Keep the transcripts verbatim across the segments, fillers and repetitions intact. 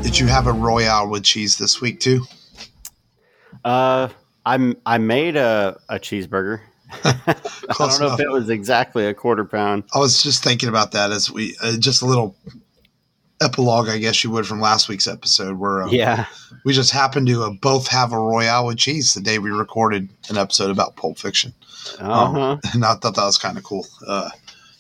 Did you have a Royale with cheese this week too? Uh, I'm I made a, a cheeseburger. I don't know enough. if it was exactly a quarter pound. I was just thinking about that as we uh, just a little epilogue, I guess you would, from last week's episode, where um, Yeah, we just happened to uh, both have a Royale with cheese the day we recorded an episode about Pulp Fiction. uh-huh. Um, and I thought that was kind of cool. Uh,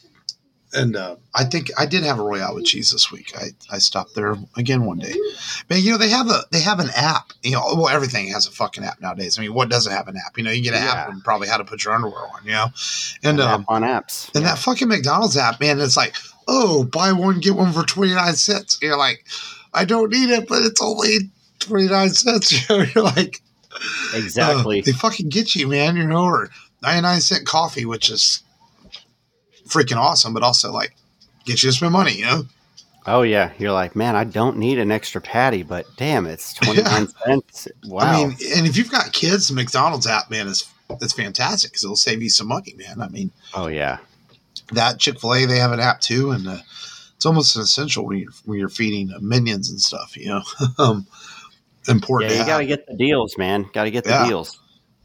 and uh, I think I did have a Royale with cheese this week. I, I stopped there again one day. But you know, they have a they have an app. You know, well, everything has a fucking app nowadays. I mean, what doesn't have an app? You know, you get an Yeah. app and probably how to put your underwear on. You know, and An um, app on apps. and Yeah. that fucking McDonald's app, man, it's like, oh, buy one get one for twenty nine cents. You're like, I don't need it, but it's only twenty nine cents. You know, you're like, Exactly. uh, they fucking get you, man. You know, or ninety nine cent coffee, which is freaking awesome, but also like get you to spend money. You know. Oh yeah, you're like, man, I don't need an extra patty, but damn, it's twenty nine cents. Wow. I mean, and if you've got kids, the McDonald's app, man, is it's fantastic because it'll save you some money, man. I mean, oh yeah. that Chick-fil-A, they have an app too, and uh, it's almost an essential when you're, when you're feeding uh, minions and stuff. You know, um, important. Yeah, to you got to have. get the deals, man. Got to get the Yeah. deals.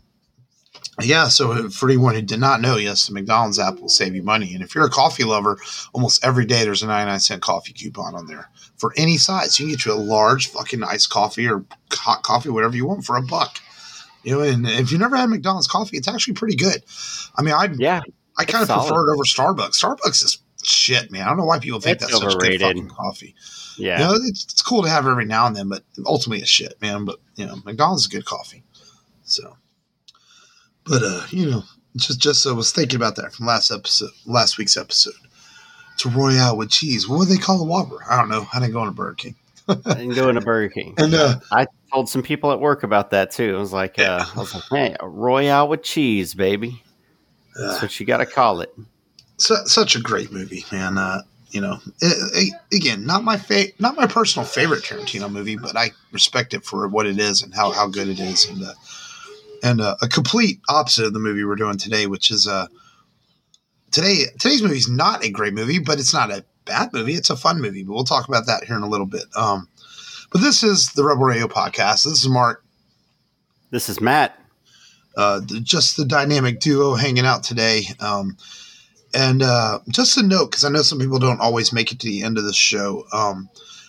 Yeah, so for anyone who did not know, yes, the McDonald's app will save you money. And if you're a coffee lover, almost every day there's a ninety-nine cent coffee coupon on there for any size. You can get you a large fucking iced coffee or hot coffee, whatever you want, for a buck. You know, and if you've never had McDonald's coffee, it's actually pretty good. I mean, I Yeah, I kind of solid. prefer it over Starbucks. Starbucks is shit, man. I don't know why people think It's that's such good overrated. fucking coffee. yeah. You know, it's, it's cool to have every now and then, but ultimately it's shit, man. But, you know, McDonald's is good coffee. So, but, uh, you know, just, just so I was thinking about that from last episode, last week's episode. It's a Royale with cheese. What would they call the Whopper? I don't know. I didn't go into Burger King. I didn't go into Burger King. And, uh, I told some people at work about that too. I was like, uh, I was like, hey, a Royale with cheese, baby. That's uh what you got to call it. su- such a great movie, man. Uh, you know, it, it, again, not my fa- not my personal favorite Tarantino movie, but I respect it for what it is and how, how good it is. And, uh, and uh, a complete opposite of the movie we're doing today, which is uh, today today's movie is not a great movie, but it's not a bad movie. It's a fun movie, but we'll talk about that here in a little bit. Um, but this is the Rebel Radio Podcast. This is Mark, This is Matt. uh, the, just the dynamic duo hanging out today. Um, and uh, just a note, because I know some people don't always make it to the end of the show. Um,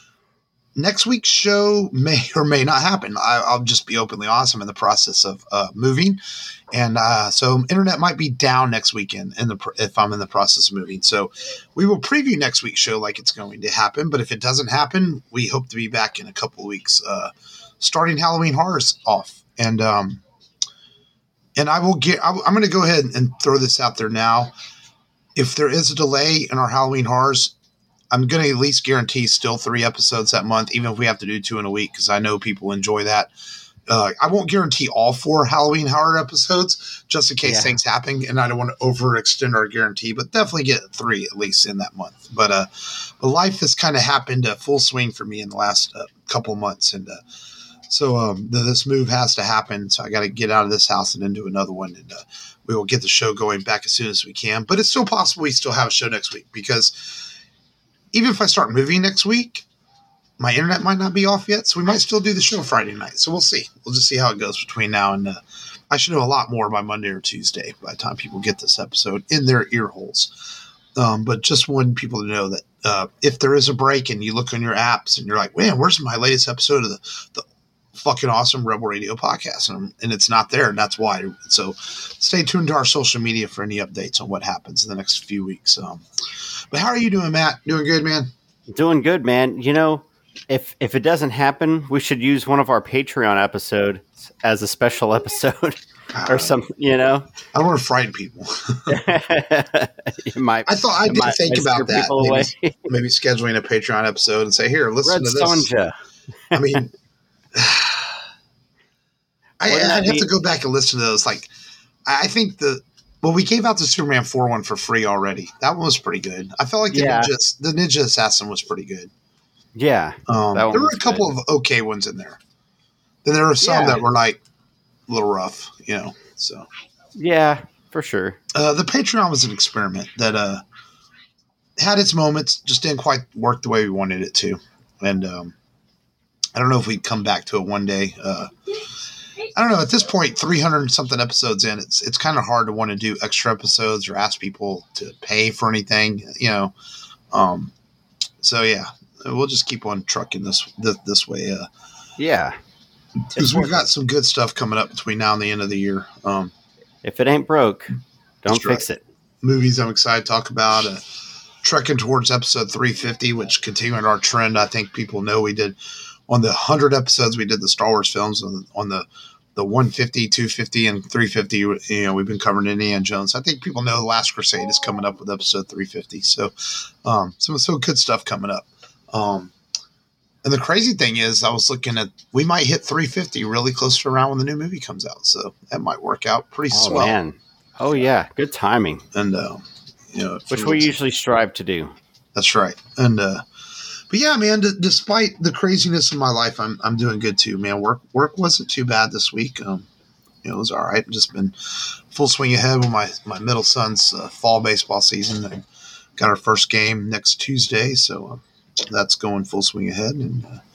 next week's show may or may not happen. I, I'll just be openly honest. I'm in the process of uh, moving. And uh, so internet might be down next weekend in the, if I'm in the process of moving. So we will preview next week's show like it's going to happen. But if it doesn't happen, we hope to be back in a couple of weeks, uh, starting Halloween Horrors off. And um, and I will get. I, I'm going to go ahead and throw this out there now. If there is a delay in our Halloween Horrors, I'm going to at least guarantee still three episodes that month, even if we have to do two in a week, because I know people enjoy that. Uh, I won't guarantee all four Halloween horror episodes just in case Yeah. things happen, and I don't want to overextend our guarantee, but definitely get three at least in that month. But uh, but life has kind of happened uh, full swing for me in the last uh, couple of months, and uh, so um, the, this move has to happen. So I got to get out of this house and into another one, and uh, we will get the show going back as soon as we can. But it's still possible we still have a show next week, because even if I start moving next week, my internet might not be off yet, so we might still do the show Friday night. So we'll see. We'll just see how it goes between now and uh, I should know a lot more by Monday or Tuesday by the time people get this episode in their ear holes. Um, but just want people to know that uh, if there is a break and you look on your apps and you're like, man, where's my latest episode of the, the fucking awesome Rebel Radio podcast? And, and it's not there, and that's why. So stay tuned to our social media for any updates on what happens in the next few weeks. Um, but how are you doing, Matt? Doing good, man? Doing good, man. You know, if if it doesn't happen, we should use one of our Patreon episodes as a special episode or something, you know? I don't want to frighten people. It might, I thought I it did might- think might scare about that. people Maybe, away. maybe scheduling a Patreon episode and say, here, listen Red to this. Sonja. I mean, I, Wouldn't that I'd have be- to go back and listen to those. Like, I I think the well, we gave out the Superman four one for free already. That one was pretty good. I felt like the Yeah. Ninja, the Ninja Assassin was pretty good. Yeah. Um, That one there were was a couple good. of okay ones in there. Then there were some Yeah. that were like a little rough, you know. So Yeah, for sure. uh, the Patreon was an experiment that uh, had its moments, just didn't quite work the way we wanted it to, and um, I don't know if we'd come back to it one day. Uh, I don't know. At this point, three hundred something episodes in, it's it's kind of hard to want to do extra episodes or ask people to pay for anything, you know. Um, so yeah, we'll just keep on trucking this this, this way. Uh, yeah, because we've got some good stuff coming up between now and the end of the year. Um, if it ain't broke, don't fix right. it. Movies I'm excited to talk about. Uh, trekking towards episode three fifty, which continuing our trend. I think people know we did on the one hundred episodes. We did the Star Wars films on, on the the one fifty, two fifty, and three fifty. You know, we've been covering Indiana Jones. I think people know The Last Crusade is coming up with episode three fifty. So, um, some so good stuff coming up. Um, and the crazy thing is, I was looking at we might hit three fifty really close to around when the new movie comes out. So that might work out pretty oh, swell. Man. Oh yeah, good timing. And uh, you know, which we usually strive to do. That's right. And uh, but yeah, man. D- despite the craziness of my life, I'm I'm doing good too, man. Work work wasn't too bad this week. Um, you know, it was all right. Just been full swing ahead with my my middle son's uh, fall baseball season. And got our first game next Tuesday, so uh, that's going full swing ahead. And uh,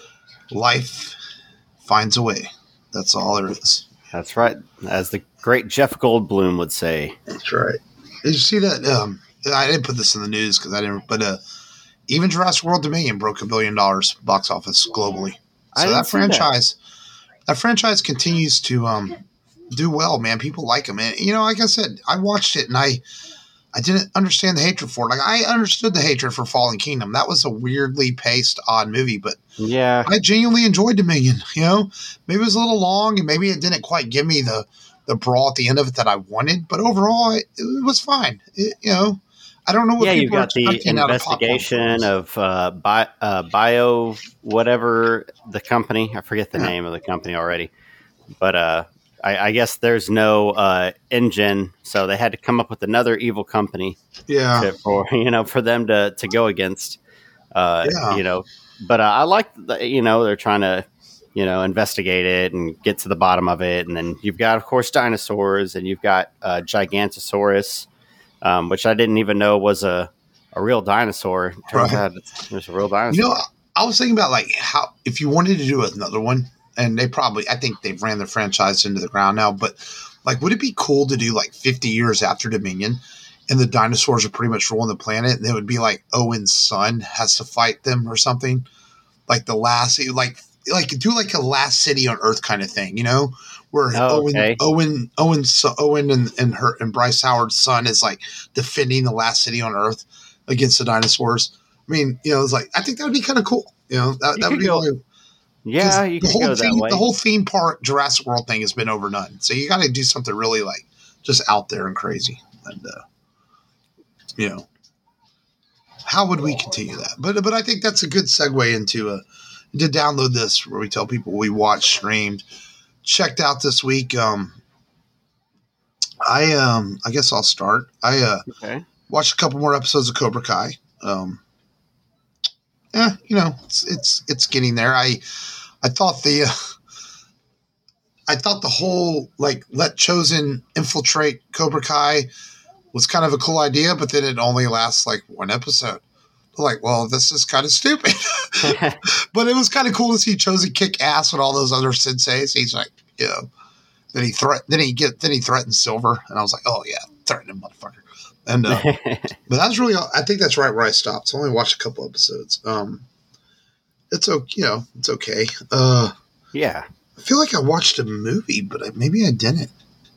life finds a way. That's all there is. That's right. As the great Jeff Goldblum would say. That's right. Did you see that? Um, I didn't put this in the news because I didn't, but uh, even Jurassic World Dominion broke a billion dollars box office globally. So that franchise, that. that franchise continues to um, do well, man. People like them. And, you know, like I said, I watched it and I, I didn't understand the hatred for it. Like I understood the hatred for Fallen Kingdom. That was a weirdly paced, odd movie, but yeah, I genuinely enjoyed Dominion. You know, maybe it was a little long and maybe it didn't quite give me the, the brawl at the end of it that I wanted, but overall it, it was fine. It, you know, I don't know what yeah, people you've got the investigation of, of uh, bi- uh, bio, whatever the company, I forget the yeah. name of the company already, but uh, I, I guess there's no uh, engine, so they had to come up with another evil company. Yeah, to, for you know, for them to to go against. Uh, yeah. You know, but uh, I like the, you know, they're trying to you know investigate it and get to the bottom of it, and then you've got, of course, dinosaurs, and you've got uh, Gigantosaurus, um, which I didn't even know was a a real dinosaur. Turns right. out it's, it's a real dinosaur. You know, I was thinking about like how if you wanted to do another one. And they probably, I think they've ran the franchise into the ground now, but like, would it be cool to do like fifty years after Dominion and the dinosaurs are pretty much ruling the planet and it would be like Owen's son has to fight them or something? Like the last, like, like do like a last city on Earth kind of thing, you know, where oh, okay. Owen, Owen, Owen, Owen and, and her and Bryce Howard's son is like defending the last city on Earth against the dinosaurs. I mean, you know, it's like, I think that would be kind of cool. You know, that, that would be really Yeah, you can go that theme, way. The whole theme park Jurassic World thing has been overdone. So you got to do something really like just out there and crazy. And, uh, you know, how would we continue that? But but I think that's a good segue into uh, to download this where we tell people we watched, streamed, checked out this week. Um, I um I guess I'll start. I uh, okay. watched a couple more episodes of Cobra Kai. Um, yeah, you know, it's it's it's getting there. I I thought the uh, I thought the whole like let Chosen infiltrate Cobra Kai was kind of a cool idea, but then it only lasts like one episode. Like, well, this is kind of stupid. But it was kind of cool to see Chosen kick ass with all those other senseis. He's like, you know, then he threat then he get then he threatened Silver, and I was like, oh yeah, threaten him, motherfucker. And uh, but that's really I think that's right where I stopped. So I only watched a couple episodes. Um, it's okay, you know, it's okay. Uh, yeah, I feel like I watched a movie, but I, maybe I didn't.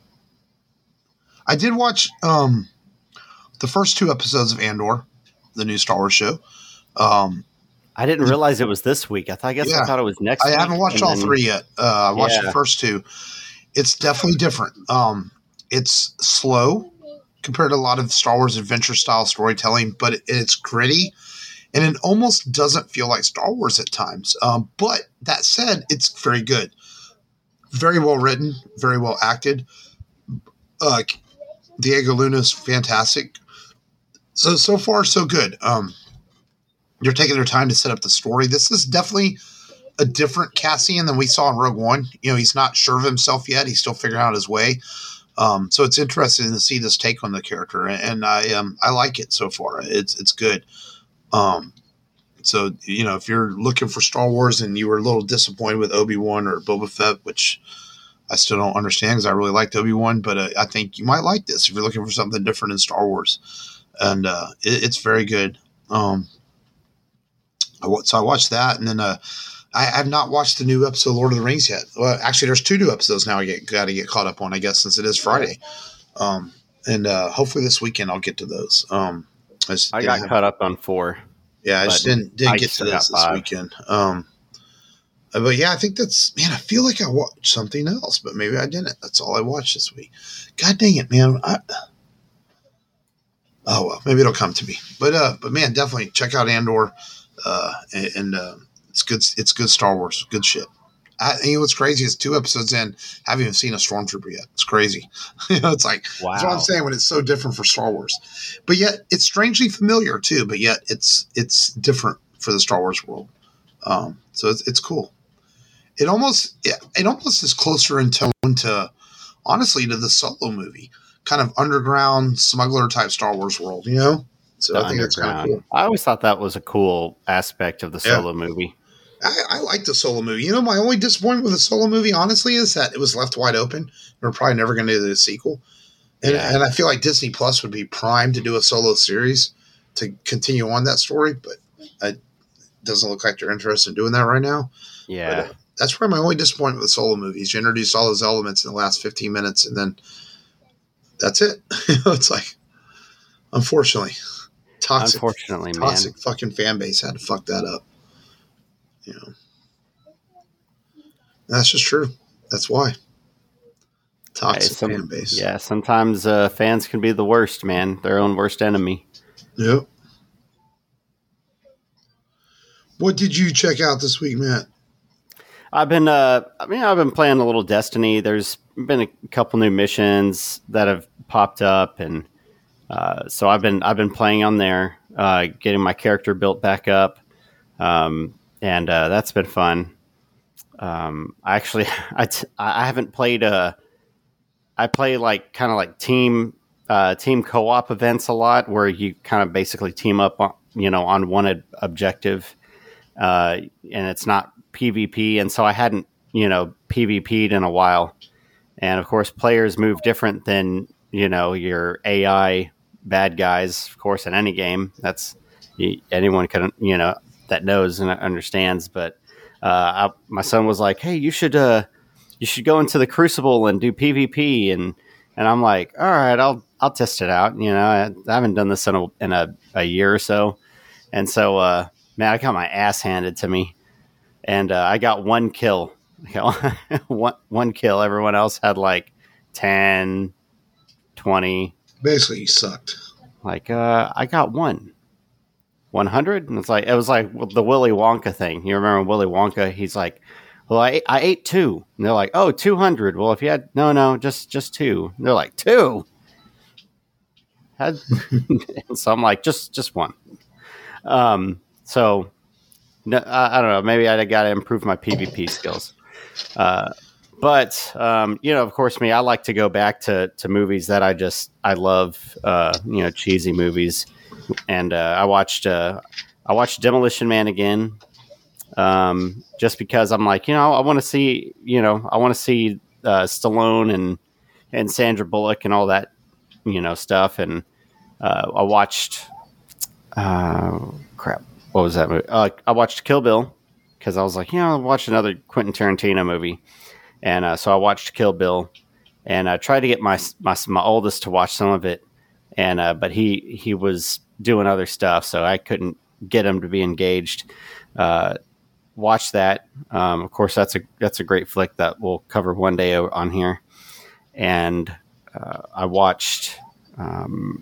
I did watch um, the first two episodes of Andor, the new Star Wars show. Um, I didn't realize it was this week. I thought I guess yeah, I thought it was next. I week, haven't watched all then, three yet. Uh, I watched yeah. the first two. It's definitely different. Um, it's slow compared to a lot of Star Wars adventure style storytelling, but it, it's gritty and it almost doesn't feel like Star Wars at times. Um, but that said, it's very good. Very well written, very well acted. Uh, Diego Luna's fantastic. So, so far, so good. Um, they're taking their time to set up the story. This is definitely a different Cassian than we saw in Rogue One. You know, he's not sure of himself yet. He's still figuring out his way. Um, so it's interesting to see this take on the character, and I um, I like it so far. It's it's good. Um, So, you know, if you're looking for Star Wars and you were a little disappointed with Obi-Wan or Boba Fett, which I still don't understand because I really liked Obi-Wan, but uh, I think you might like this if you're looking for something different in Star Wars. And uh, it, it's very good. Um, I, so I watched that, and then uh, I have not watched the new episode of Lord of the Rings yet. Well, actually, there's two new episodes now I get got to get caught up on, I guess, since it is Friday. Um, and uh, hopefully this weekend I'll get to those. Um, I, I got have, caught up on four. Yeah, I just didn't didn't I get to this this weekend. Um, but yeah, I think that's man. I feel like I watched something else, but maybe I didn't. That's all I watched this week. God dang it, man! I, oh well, maybe it'll come to me. But uh, but man, definitely check out Andor. Uh, and, and uh, it's good. It's good Star Wars. Good shit. I, you know what's crazy is two episodes in, haven't even seen a Stormtrooper yet. It's crazy. you know, it's like wow. That's what I'm saying when it's so different for Star Wars, but yet it's strangely familiar too. But yet it's it's different for the Star Wars world. Um, so it's it's cool. It almost it, it almost is closer in tone to honestly to the Solo movie, kind of underground smuggler type Star Wars world. You know, so the I think it's kind of cool. I always thought that was a cool aspect of the Solo yeah. movie. I, I like the Solo movie. You know, my only disappointment with the Solo movie, honestly, is that it was left wide open. We're probably never going to do the sequel. And, yeah. and I feel like Disney Plus would be primed to do a Solo series to continue on that story, but it doesn't look like they're interested in doing that right now. Yeah. But, uh, that's probably my only disappointment with Solo movies. You introduce all those elements in the last fifteen minutes, and then that's it. It's like, unfortunately, toxic, unfortunately, toxic man. fucking fan base had to fuck that up. You know, that's just true. That's why toxic hey, some, fan base. Yeah, sometimes uh, fans can be the worst, man. Their own worst enemy. Yep. What did you check out this week, Matt? I've been, uh, I mean, I've been playing a little Destiny. There's been a couple new missions that have popped up, and uh, so I've been, I've been playing on there, uh, getting my character built back up. Um, And uh, that's been fun. Um, I actually, I, t- I haven't played. Uh, I play like kind of like team uh, team co-op events a lot, where you kind of basically team up, on, you know, on one ad- objective, uh, and it's not PvP. And so I hadn't, you know, PvP'd in a while. And of course, players move different than you know your A I bad guys. Of course, in any game, that's anyone can, you know. that knows and understands, but uh, I, my son was like, "Hey, you should uh, you should go into the Crucible and do PvP," and and I'm like, "All right, I'll I'll test it out." You know, I, I haven't done this in a in a, a year or so, and so uh, man, I got my ass handed to me, and uh, I got one kill, one one kill. Everyone else had like ten, twenty. Basically, you sucked. Like uh, I got one. one hundred, and it's like it was like the Willy Wonka thing. You remember Willy Wonka? He's like, "Well, I I ate two," and they're like, "Oh, two hundred." Well, if you had no, no, just just two. And they're like two. Had, so I'm like, just just one. Um, so no, I, I don't know. Maybe I got to improve my PvP skills. Uh, but um, you know, of course, me, I like to go back to to movies that I just I love. Uh, you know, cheesy movies. And uh, I watched uh, I watched Demolition Man again, um, just because I'm like, you know, I want to see, you know, I want to see uh, Stallone and and Sandra Bullock and all that, you know, stuff. And uh, I watched, uh, crap, what was that movie? Uh, I watched Kill Bill because I was like, you know, I'll watch another Quentin Tarantino movie, and uh, so I watched Kill Bill, and I tried to get my my my oldest to watch some of it, and uh, but he he was doing other stuff, so I couldn't get him to be engaged. Uh, watch that. Um, of course, that's a that's a great flick that we'll cover one day on here. And uh, I watched. Um,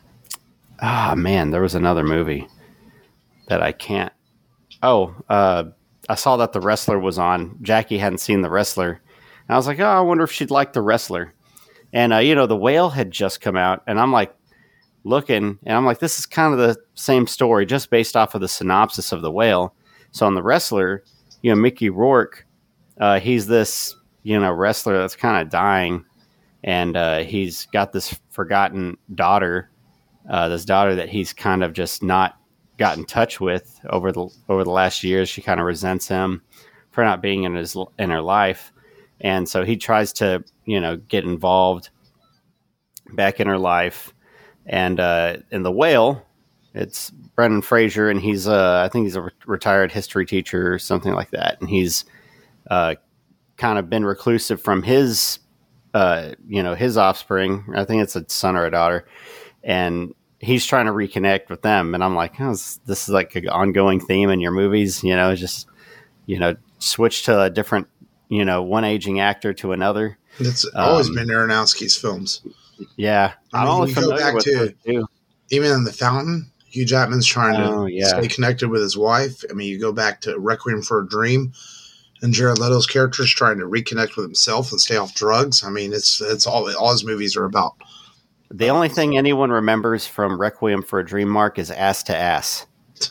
ah, man, there was another movie that I can't. Oh, uh, I saw that The Wrestler was on. Jackie hadn't seen The Wrestler, and I was like, oh, I wonder if she'd like The Wrestler. And uh, you know, The Whale had just come out, and I'm like. Looking, and I'm like, this is kind of the same story, just based off of the synopsis of The Whale. So on The Wrestler, you know, Mickey Rourke, uh, he's this, you know, wrestler that's kind of dying, and uh, he's got this forgotten daughter, uh, this daughter that he's kind of just not got in touch with over the over the last years. She kind of resents him for not being in his in her life, and so he tries to, you know, get involved back in her life. And uh, in The Whale, it's Brendan Fraser, and he's uh, I think he's a re- retired history teacher or something like that, and he's uh, kind of been reclusive from his uh, you know his offspring. I think it's a son or a daughter, and he's trying to reconnect with them. And I'm like, oh, this, this is like an ongoing theme in your movies, you know, just you know switch to a different, you know, one aging actor to another. It's always um, been Aronofsky's films. Yeah, I mean, I'm only you go familiar back with to those two. even in The Fountain. Hugh Jackman's trying Oh, to yeah. stay connected with his wife. I mean, you go back to Requiem for a Dream, and Jared Leto's character is trying to reconnect with himself and stay off drugs. I mean, it's it's all all his movies are about. The only thing anyone remembers from Requiem for a Dream, Mark, is ass to ass.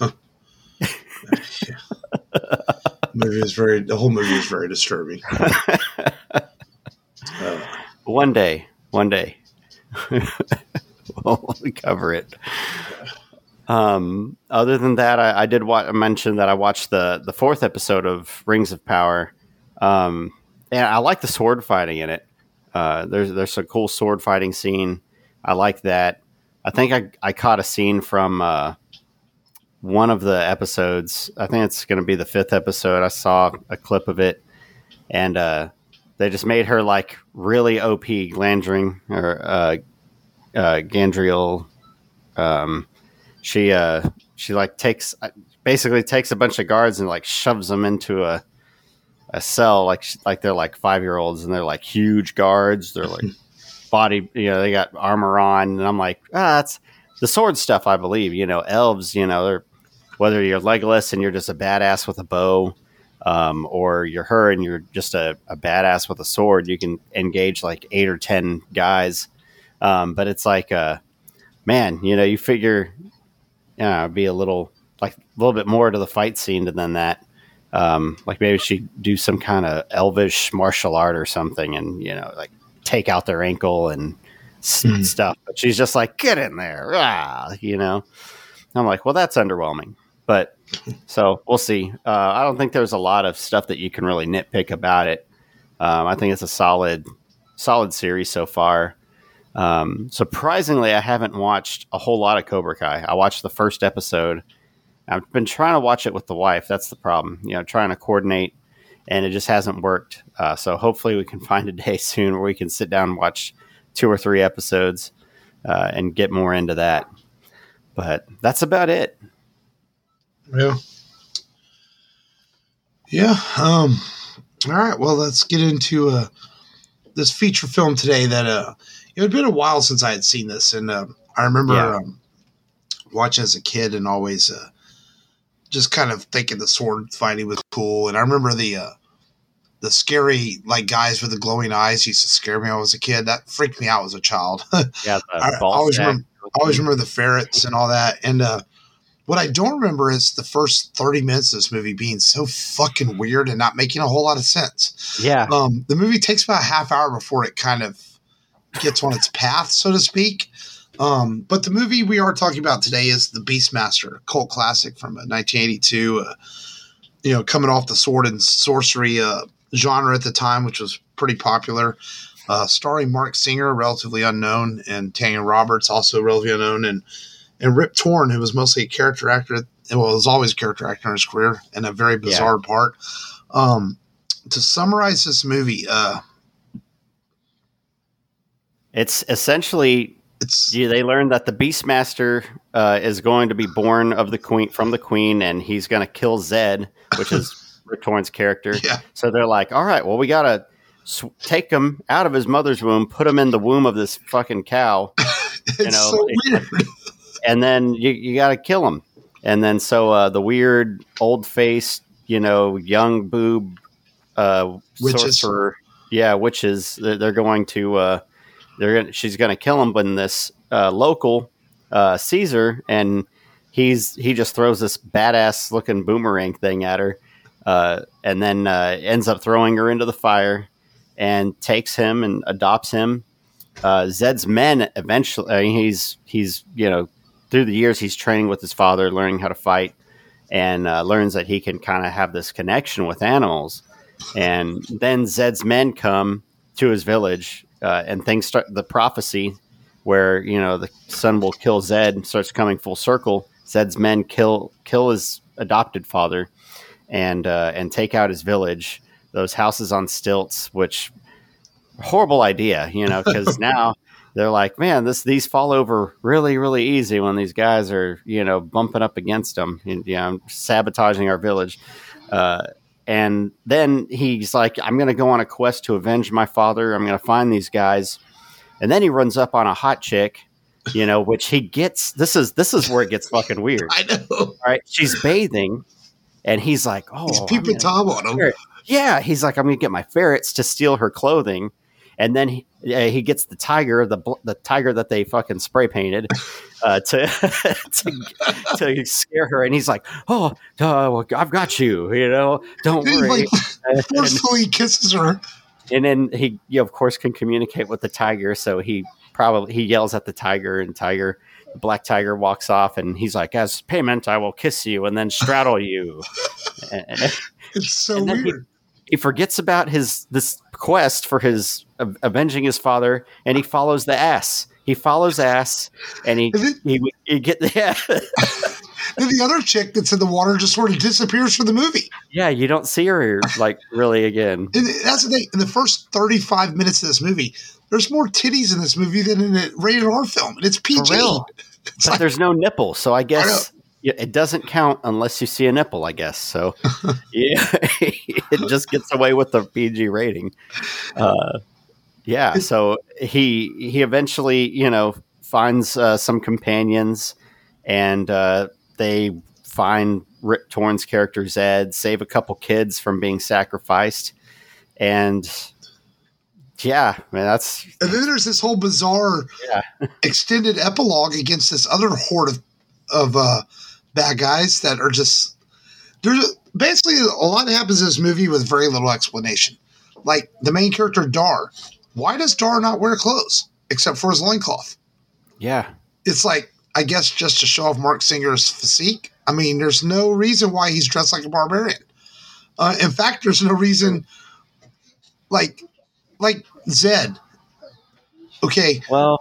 Yeah. Movie is very. The whole movie is very disturbing. uh, one day, one day, we'll cover it. Um, other than that, I, I did wa- mention that I watched the the fourth episode of Rings of Power, um, and I like the sword fighting in it. Uh, there's there's a cool sword fighting scene. I like that. I think I I caught a scene from uh, one of the episodes. I think it's going to be the fifth episode. I saw a clip of it, and uh, they just made her like really O P Glandring or uh, uh, Gandriel. Um, she uh, she like takes basically takes a bunch of guards and like shoves them into a a cell like like they're like five year olds, and they're like huge guards. They're like body, you know, they got armor on, and I'm like, ah, that's the sword stuff. I believe, you know, elves, you know, they're whether you're Legolas and you're just a badass with a bow, um, or you're her and you're just a, a badass with a sword, you can engage like eight or ten guys. Um, but it's like, uh, man, you know, you figure, you know, it'd be a little like a little bit more to the fight scene than that. Um, like maybe she'd do some kind of elvish martial art or something, and you know, like take out their ankle and mm. stuff. But she's just like, get in there, ah, you know. I'm like, well, that's underwhelming. But so we'll see. Uh, I don't think there's a lot of stuff that you can really nitpick about it. Um, I think it's a solid, solid series so far. Um, surprisingly, I haven't watched a whole lot of Cobra Kai. I watched the first episode. I've been trying to watch it with the wife. That's the problem. You know, trying to coordinate, and it just hasn't worked. Uh, so hopefully we can find a day soon where we can sit down and watch two or three episodes uh, and get more into that. But that's about it. Yeah. Yeah. Um, all right. Well, let's get into uh, this feature film today that uh, it had been a while since I had seen this. And uh, I remember yeah. um, watching as a kid and always uh, just kind of thinking the sword fighting was cool. And I remember the uh, the scary like guys with the glowing eyes used to scare me when I was a kid. That freaked me out as a child. Yeah, I, I always remember, always remember the ferrets and all that. And uh, what I don't remember is the first thirty minutes of this movie being so fucking weird and not making a whole lot of sense. Yeah. Um, the movie takes about a half hour before it kind of gets on its path, so to speak. Um, but the movie we are talking about today is The Beastmaster, a cult classic from uh, nineteen eighty-two. Uh, you know, coming off the sword and sorcery uh, genre at the time, which was pretty popular. Uh, starring Mark Singer, relatively unknown, and Tanya Roberts, also relatively unknown, and and Rip Torn, who was mostly a character actor. Well, was always a character actor in his career, and a very bizarre yeah. part. Um, to summarize this movie, uh, it's essentially it's yeah, they learned that the Beastmaster uh, is going to be born of the queen from the queen, and he's going to kill Zed, which is Rip Torn's character. Yeah. So they're like, all right, well, we got to sw- take him out of his mother's womb, put him in the womb of this fucking cow. It's you know, so weird. And then you, you got to kill him. And then so uh, the weird old-faced, you know, young boob uh, sorcerer, yeah, witches, they're, they're going to, uh, they're gonna, she's going to kill him. But in this uh, local uh, Caesar, and he's he just throws this badass-looking boomerang thing at her, uh, and then uh, ends up throwing her into the fire, and takes him and adopts him. Uh, Zed's men eventually, I mean, he's he's you know. through the years, he's training with his father, learning how to fight, and uh, learns that he can kind of have this connection with animals. And then Zed's men come to his village, uh, and things start. The prophecy, where you know the son will kill Zed, starts coming full circle. Zed's men kill kill his adopted father, and uh, and take out his village. Those houses on stilts, which horrible idea, you know, because now they're like, man, this these fall over really, really easy when these guys are, you know, bumping up against them, and, you know, sabotaging our village. Uh, and then he's like, I'm going to go on a quest to avenge my father. I'm going to find these guys. And then he runs up on a hot chick, you know, which he gets. This is this is where it gets fucking weird. I know. All right. She's bathing, and he's like, oh, he's peeping Tom on him. Yeah. He's like, I'm going to get my ferrets to steal her clothing. And then he, uh, he gets the tiger, the the tiger that they fucking spray painted, uh, to, to to scare her. And he's like, "Oh, uh, well, I've got you. You know, don't he worry." Like, forcefully kisses her, and then he, you know, of course, can communicate with the tiger. So he probably he yells at the tiger, and tiger, the black tiger, walks off. And he's like, "As payment, I will kiss you and then straddle you." and, and, it's so weird. He, he forgets about his this quest for his uh, avenging his father, and he follows the ass. He follows ass, and he and then, he, he get yeah. Then the other chick that's in the water just sort of disappears from the movie. Yeah, you don't see her like really again. And that's the thing. In the first thirty-five minutes of this movie, there's more titties in this movie than in a rated R film, and it's P G. It's but like, there's no nipple, so I guess. I it doesn't count unless you see a nipple, I guess. So, yeah, it just gets away with the P G rating. Uh, yeah, so he he eventually, you know, finds uh, some companions, and uh, they find Rip Torn's character Zed, save a couple kids from being sacrificed, and yeah, man, that's. And then there's this whole bizarre yeah. extended epilogue against this other horde of of. Uh, bad guys that are just there's basically a lot happens in this movie with very little explanation. Like the main character Dar, why does Dar not wear clothes except for his loincloth? Yeah, it's like I guess just to show off Mark Singer's physique. I mean, there's no reason why he's dressed like a barbarian. Uh, in fact, there's no reason like like Zed. Okay, well,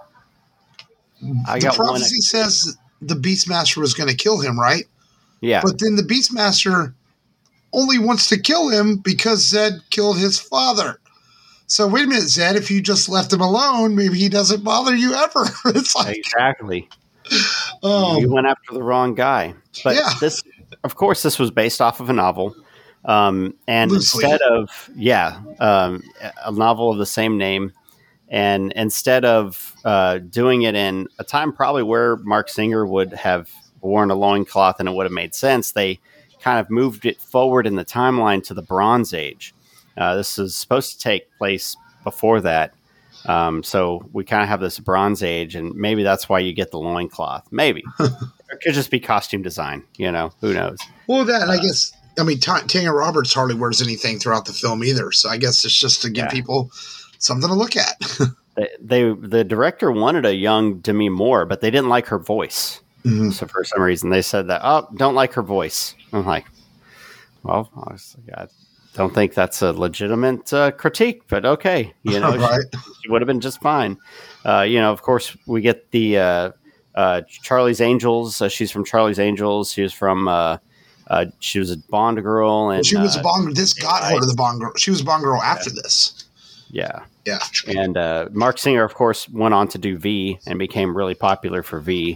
I the got prophecy one. says the Beastmaster was going to kill him, right? Yeah. But then the Beastmaster only wants to kill him because Zed killed his father. So wait a minute, Zed, if you just left him alone, maybe he doesn't bother you ever. It's like exactly. Um, you went after the wrong guy. But yeah. this, of course, this was based off of a novel. Um, and Loosely. instead of, yeah, um, a novel of the same name, and instead of uh, doing it in a time probably where Mark Singer would have worn a loincloth and it would have made sense, they kind of moved it forward in the timeline to the Bronze Age. Uh, this is supposed to take place before that. Um, so we kind of have this Bronze Age, and maybe that's why you get the loincloth. Maybe. It could just be costume design, you know, who knows? Well, that, and uh, I guess, I mean, T- Tanya Roberts hardly wears anything throughout the film either. So I guess it's just to give yeah. people something to look at. they, they the director wanted a young Demi Moore, but they didn't like her voice. Mm-hmm. So for some reason they said that, oh, don't like her voice. I'm like, well, honestly, I don't think that's a legitimate uh, critique, but okay. You know, right. she, she would have been just fine. Uh, you know, of course, we get the uh, uh, Charlie's Angels. Uh, she's from Charlie's Angels. She was from, uh, uh, she was a Bond girl. And well, she was uh, a Bond. This got her to the Bond girl. She was a Bond girl after yeah. this. Yeah. Yeah. And uh, Mark Singer, of course, went on to do V and became really popular for V.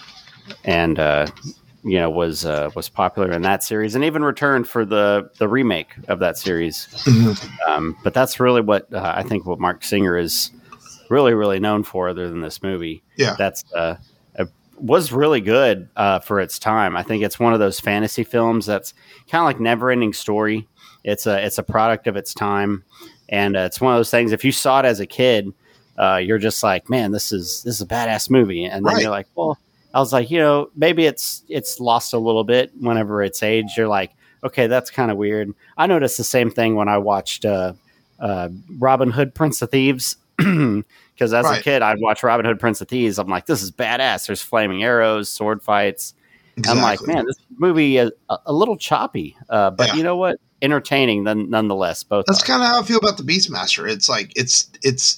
And, uh, you know, was uh, was popular in that series and even returned for the, the remake of that series. Mm-hmm. Um, but that's really what uh, I think what Mark Singer is really, really known for other than this movie. Yeah. That's uh, a, was really good uh, for its time. I think it's one of those fantasy films that's kind of like Never Ending Story. It's a, it's a product of its time. And uh, it's one of those things, if you saw it as a kid, uh, you're just like, man, this is this is a badass movie. And then right. you're like, well, I was like, you know, maybe it's it's lost a little bit whenever it's aged. You're like, okay, that's kind of weird. I noticed the same thing when I watched uh, uh, Robin Hood, Prince of Thieves, Because as Right. a kid, I'd watch Robin Hood, Prince of Thieves. I'm like, this is badass. There's flaming arrows, sword fights. Exactly. I'm like, man, this movie is a, a little choppy, uh, but Yeah. you know what? Entertaining, none, nonetheless. Both. That's are. kind of how I feel about the Beastmaster. It's like it's it's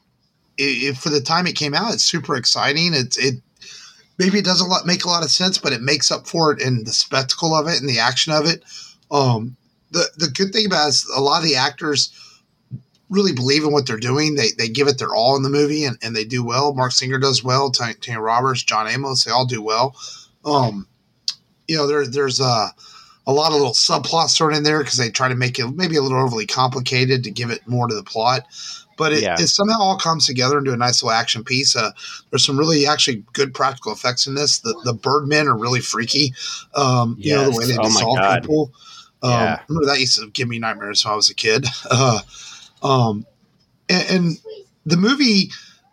it, for the time it came out, it's super exciting. It's it maybe it doesn't lot, make a lot of sense, but it makes up for it in the spectacle of it and the action of it. Um, the the good thing about it is a lot of the actors really believe in what they're doing. They they give it their all in the movie, and, and they do well. Mark Singer does well. Tanya Roberts, John Amos, they all do well. Um, you know, there there's a a lot of little subplots thrown in there because they try to make it maybe a little overly complicated to give it more to the plot. But it, Yeah. it somehow all comes together into a nice little action piece. Uh, there's some really actually good practical effects in this. The the Birdmen are really freaky. Um, you know, the way Yes. they Oh my dissolve God. people. Um, Yeah. remember that used to give me nightmares when I was a kid. Uh, um, and, and the movie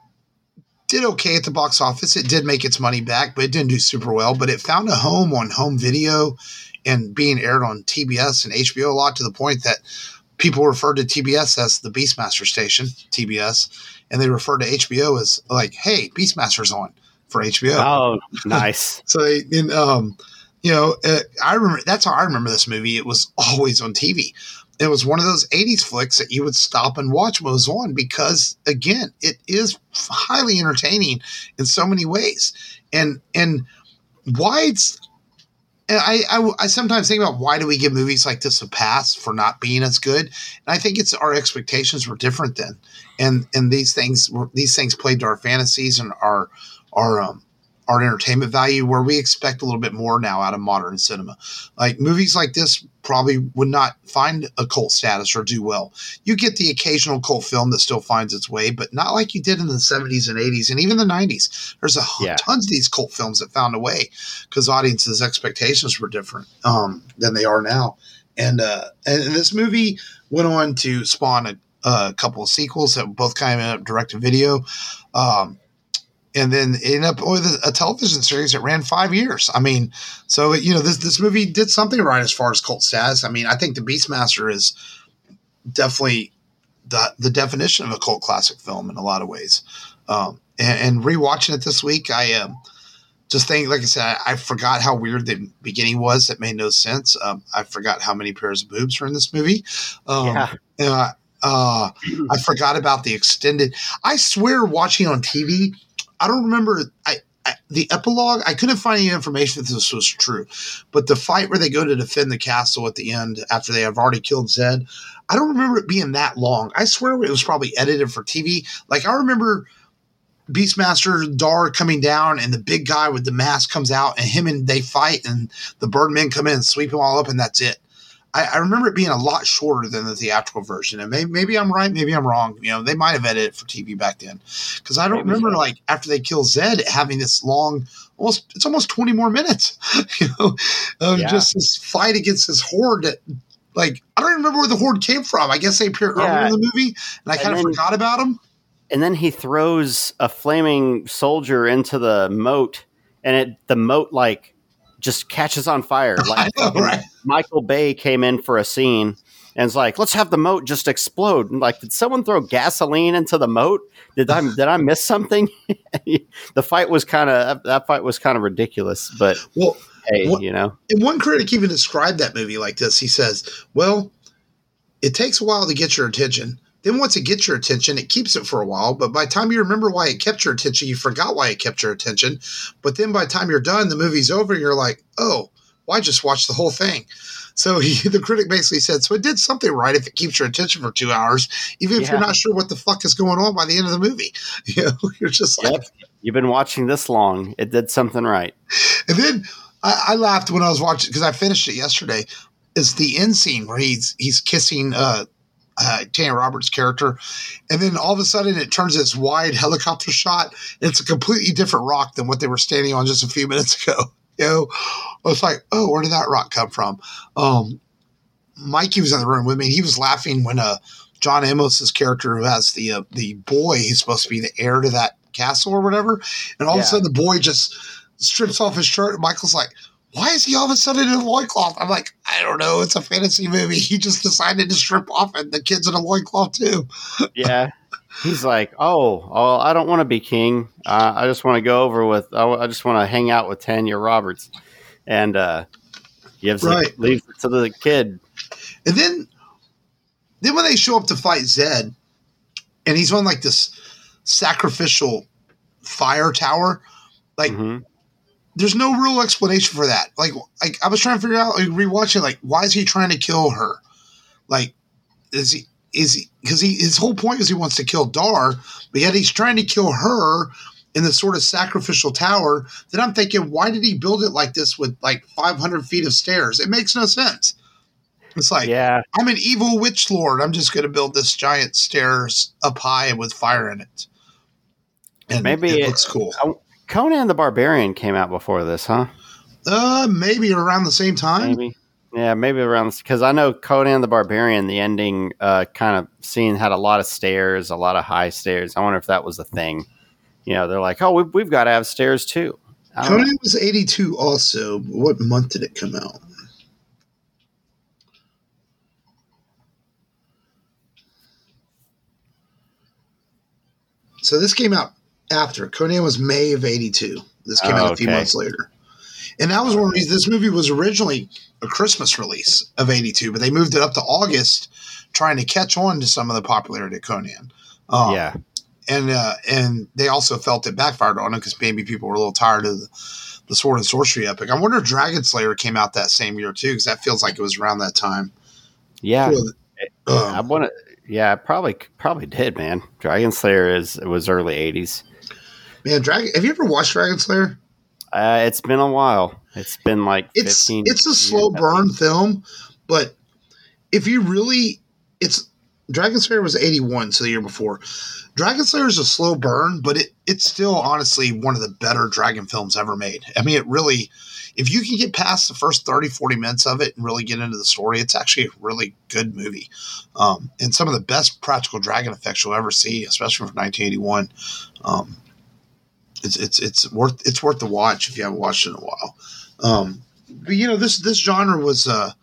did okay at the box office. It did make its money back, but it didn't do super well. But it found a home on home video and being aired on T B S and H B O a lot, to the point that people referred to T B S as the Beastmaster station, T B S, and they referred to H B O as like, hey, Beastmaster's on for H B O. Oh, nice. So, they, and, um, you know, uh, I remember that's how I remember this movie. It was always on T V. It was one of those eighties flicks that you would stop and watch when it was on because, again, it is highly entertaining in so many ways. And and why it's and I, I, I sometimes think about why do we give movies like this a pass for not being as good? And I think it's our expectations were different then, and and these things were these things played to our fantasies and our our um our entertainment value, where we expect a little bit more now out of modern cinema. Like movies like this probably would not find a cult status or do well. You get the occasional cult film that still finds its way, but not like you did in the seventies and eighties and even the nineties. There's a Yeah. tons of these cult films that found a way because audiences' expectations were different um, than they are now. And uh, and this movie went on to spawn a, a couple of sequels that both kind of ended up direct to video. Um, and then it ended up with a, a television series that ran five years. I mean, so, you know, this, this movie did something right as far as cult status. I mean, I think The Beastmaster is definitely the, the definition of a cult classic film in a lot of ways. Um, and, and rewatching it this week, I um, just think, like I said, I, I forgot how weird the beginning was. That made no sense. Um, I forgot how many pairs of boobs were in this movie. Um, Yeah. uh, uh, I forgot about the extended. I swear, watching on T V, I don't remember I, I, the epilogue. I couldn't find any information if this was true, but the fight where they go to defend the castle at the end after they have already killed Zed, I don't remember it being that long. I swear it was probably edited for T V. Like I remember Beastmaster Dar coming down and the big guy with the mask comes out and him and they fight and the Birdmen come in and sweep them all up and that's it. I, I remember it being a lot shorter than the theatrical version, and maybe, maybe I'm right, maybe I'm wrong. You know, they might have edited it for T V back then, because I don't Maybe remember so. like after they kill Zed having this long, almost it's almost twenty more minutes, you know, of Yeah. just this fight against this horde. That, like I don't even remember where the horde came from. I guess they appeared Yeah. earlier in the movie, and I And kind of then- forgot about them. And then he throws a flaming soldier into the moat, and it the moat like just catches on fire. Like I know, right? Michael Bay came in for a scene and it's like, let's have the moat just explode. And like, did someone throw gasoline into the moat? Did I did I miss something? The fight was kind of that fight was kind of ridiculous, but Well, hey, what- you know, and one critic even described that movie like this. He says, well, it takes a while to get your attention. Then once it gets your attention, it keeps it for a while. But by the time you remember why it kept your attention, you forgot why it kept your attention. But then by the time you're done, the movie's over, you're like, oh, why just watch the whole thing? So he, the critic basically said, so it did something right if it keeps your attention for two hours, even if Yeah. you're not sure what the fuck is going on by the end of the movie. You know, you're just like, Yep. You've been watching this long. It did something right. and then I, I laughed when I was watching because I finished it yesterday. Is the end scene where he's he's kissing uh, uh, Tanya Roberts' character, and then all of a sudden it turns this wide helicopter shot. And it's a completely different rock than what they were standing on just a few minutes ago. You know, I was like, oh, where did that rock come from? Um, Mikey was in the room with me. And he was laughing when uh, John Amos's character, who has the uh, the boy, who's supposed to be the heir to that castle or whatever, and all of Yeah. a sudden the boy just strips off his shirt. And Michael's like, why is he all of a sudden in a loincloth? I'm like, I don't know. It's a fantasy movie. He just decided to strip off, and the kid's in a loincloth too. Yeah. he's like, oh, oh, I don't want to be king. Uh, I just want to go over with. I, I just want to hang out with Tanya Roberts, and uh, gives right. it, leaves it to the kid. And then, then when they show up to fight Zed, and he's on like this sacrificial fire tower, like Mm-hmm. there's no real explanation for that. Like, like I was trying to figure out, like, rewatching, like, why is he trying to kill her? Like, is he is he because he his whole point is he wants to kill Dar, but yet he's trying to kill her in this sort of sacrificial tower. Then I'm thinking, why did he build it like this with like five hundred feet of stairs? It makes no sense. It's like, Yeah. I'm an evil witch lord. I'm just going to build this giant stairs up high with fire in it. And Maybe it it- looks cool. I- Conan the Barbarian came out before this, huh? Uh, maybe around the same time. Maybe. Yeah, maybe around because I know Conan the Barbarian, the ending uh, kind of scene had a lot of stairs, a lot of high stairs. I wonder if that was the thing. You know, they're like, oh, we've, we've got to have stairs too. I don't know. Conan was eighty-two also. What month did it come out? So this came out after. Conan was May of eighty-two. This came Oh, out a few okay. months later. And that was one reason this movie was originally a Christmas release of eighty-two, but they moved it up to August trying to catch on to some of the popularity of Conan. Um, Yeah. And uh, and they also felt it backfired on them because maybe people were a little tired of the, the Sword and Sorcery epic. I wonder if Dragon Slayer came out that same year too, because that feels like it was around that time. Yeah. Well, I um, want to. Yeah, probably probably did, man. Dragon Slayer is it was early eighties. man, Dragon. Have you ever watched Dragon Slayer? Uh, it's been a while. It's been like It's fifteen. it's a slow years. burn film, but if you really, it's Dragon Slayer was eighty-one, so the year before. Dragon Slayer is a slow burn, but it it's still honestly one of the better dragon films ever made. I mean, it really, if you can get past the first thirty, forty minutes of it and really get into the story, it's actually a really good movie. Um, and some of the best practical dragon effects you'll ever see, especially from nineteen eighty-one. Um, it's it's it's worth it's worth the watch if you haven't watched it in a while. Um, but you know, this this genre was uh,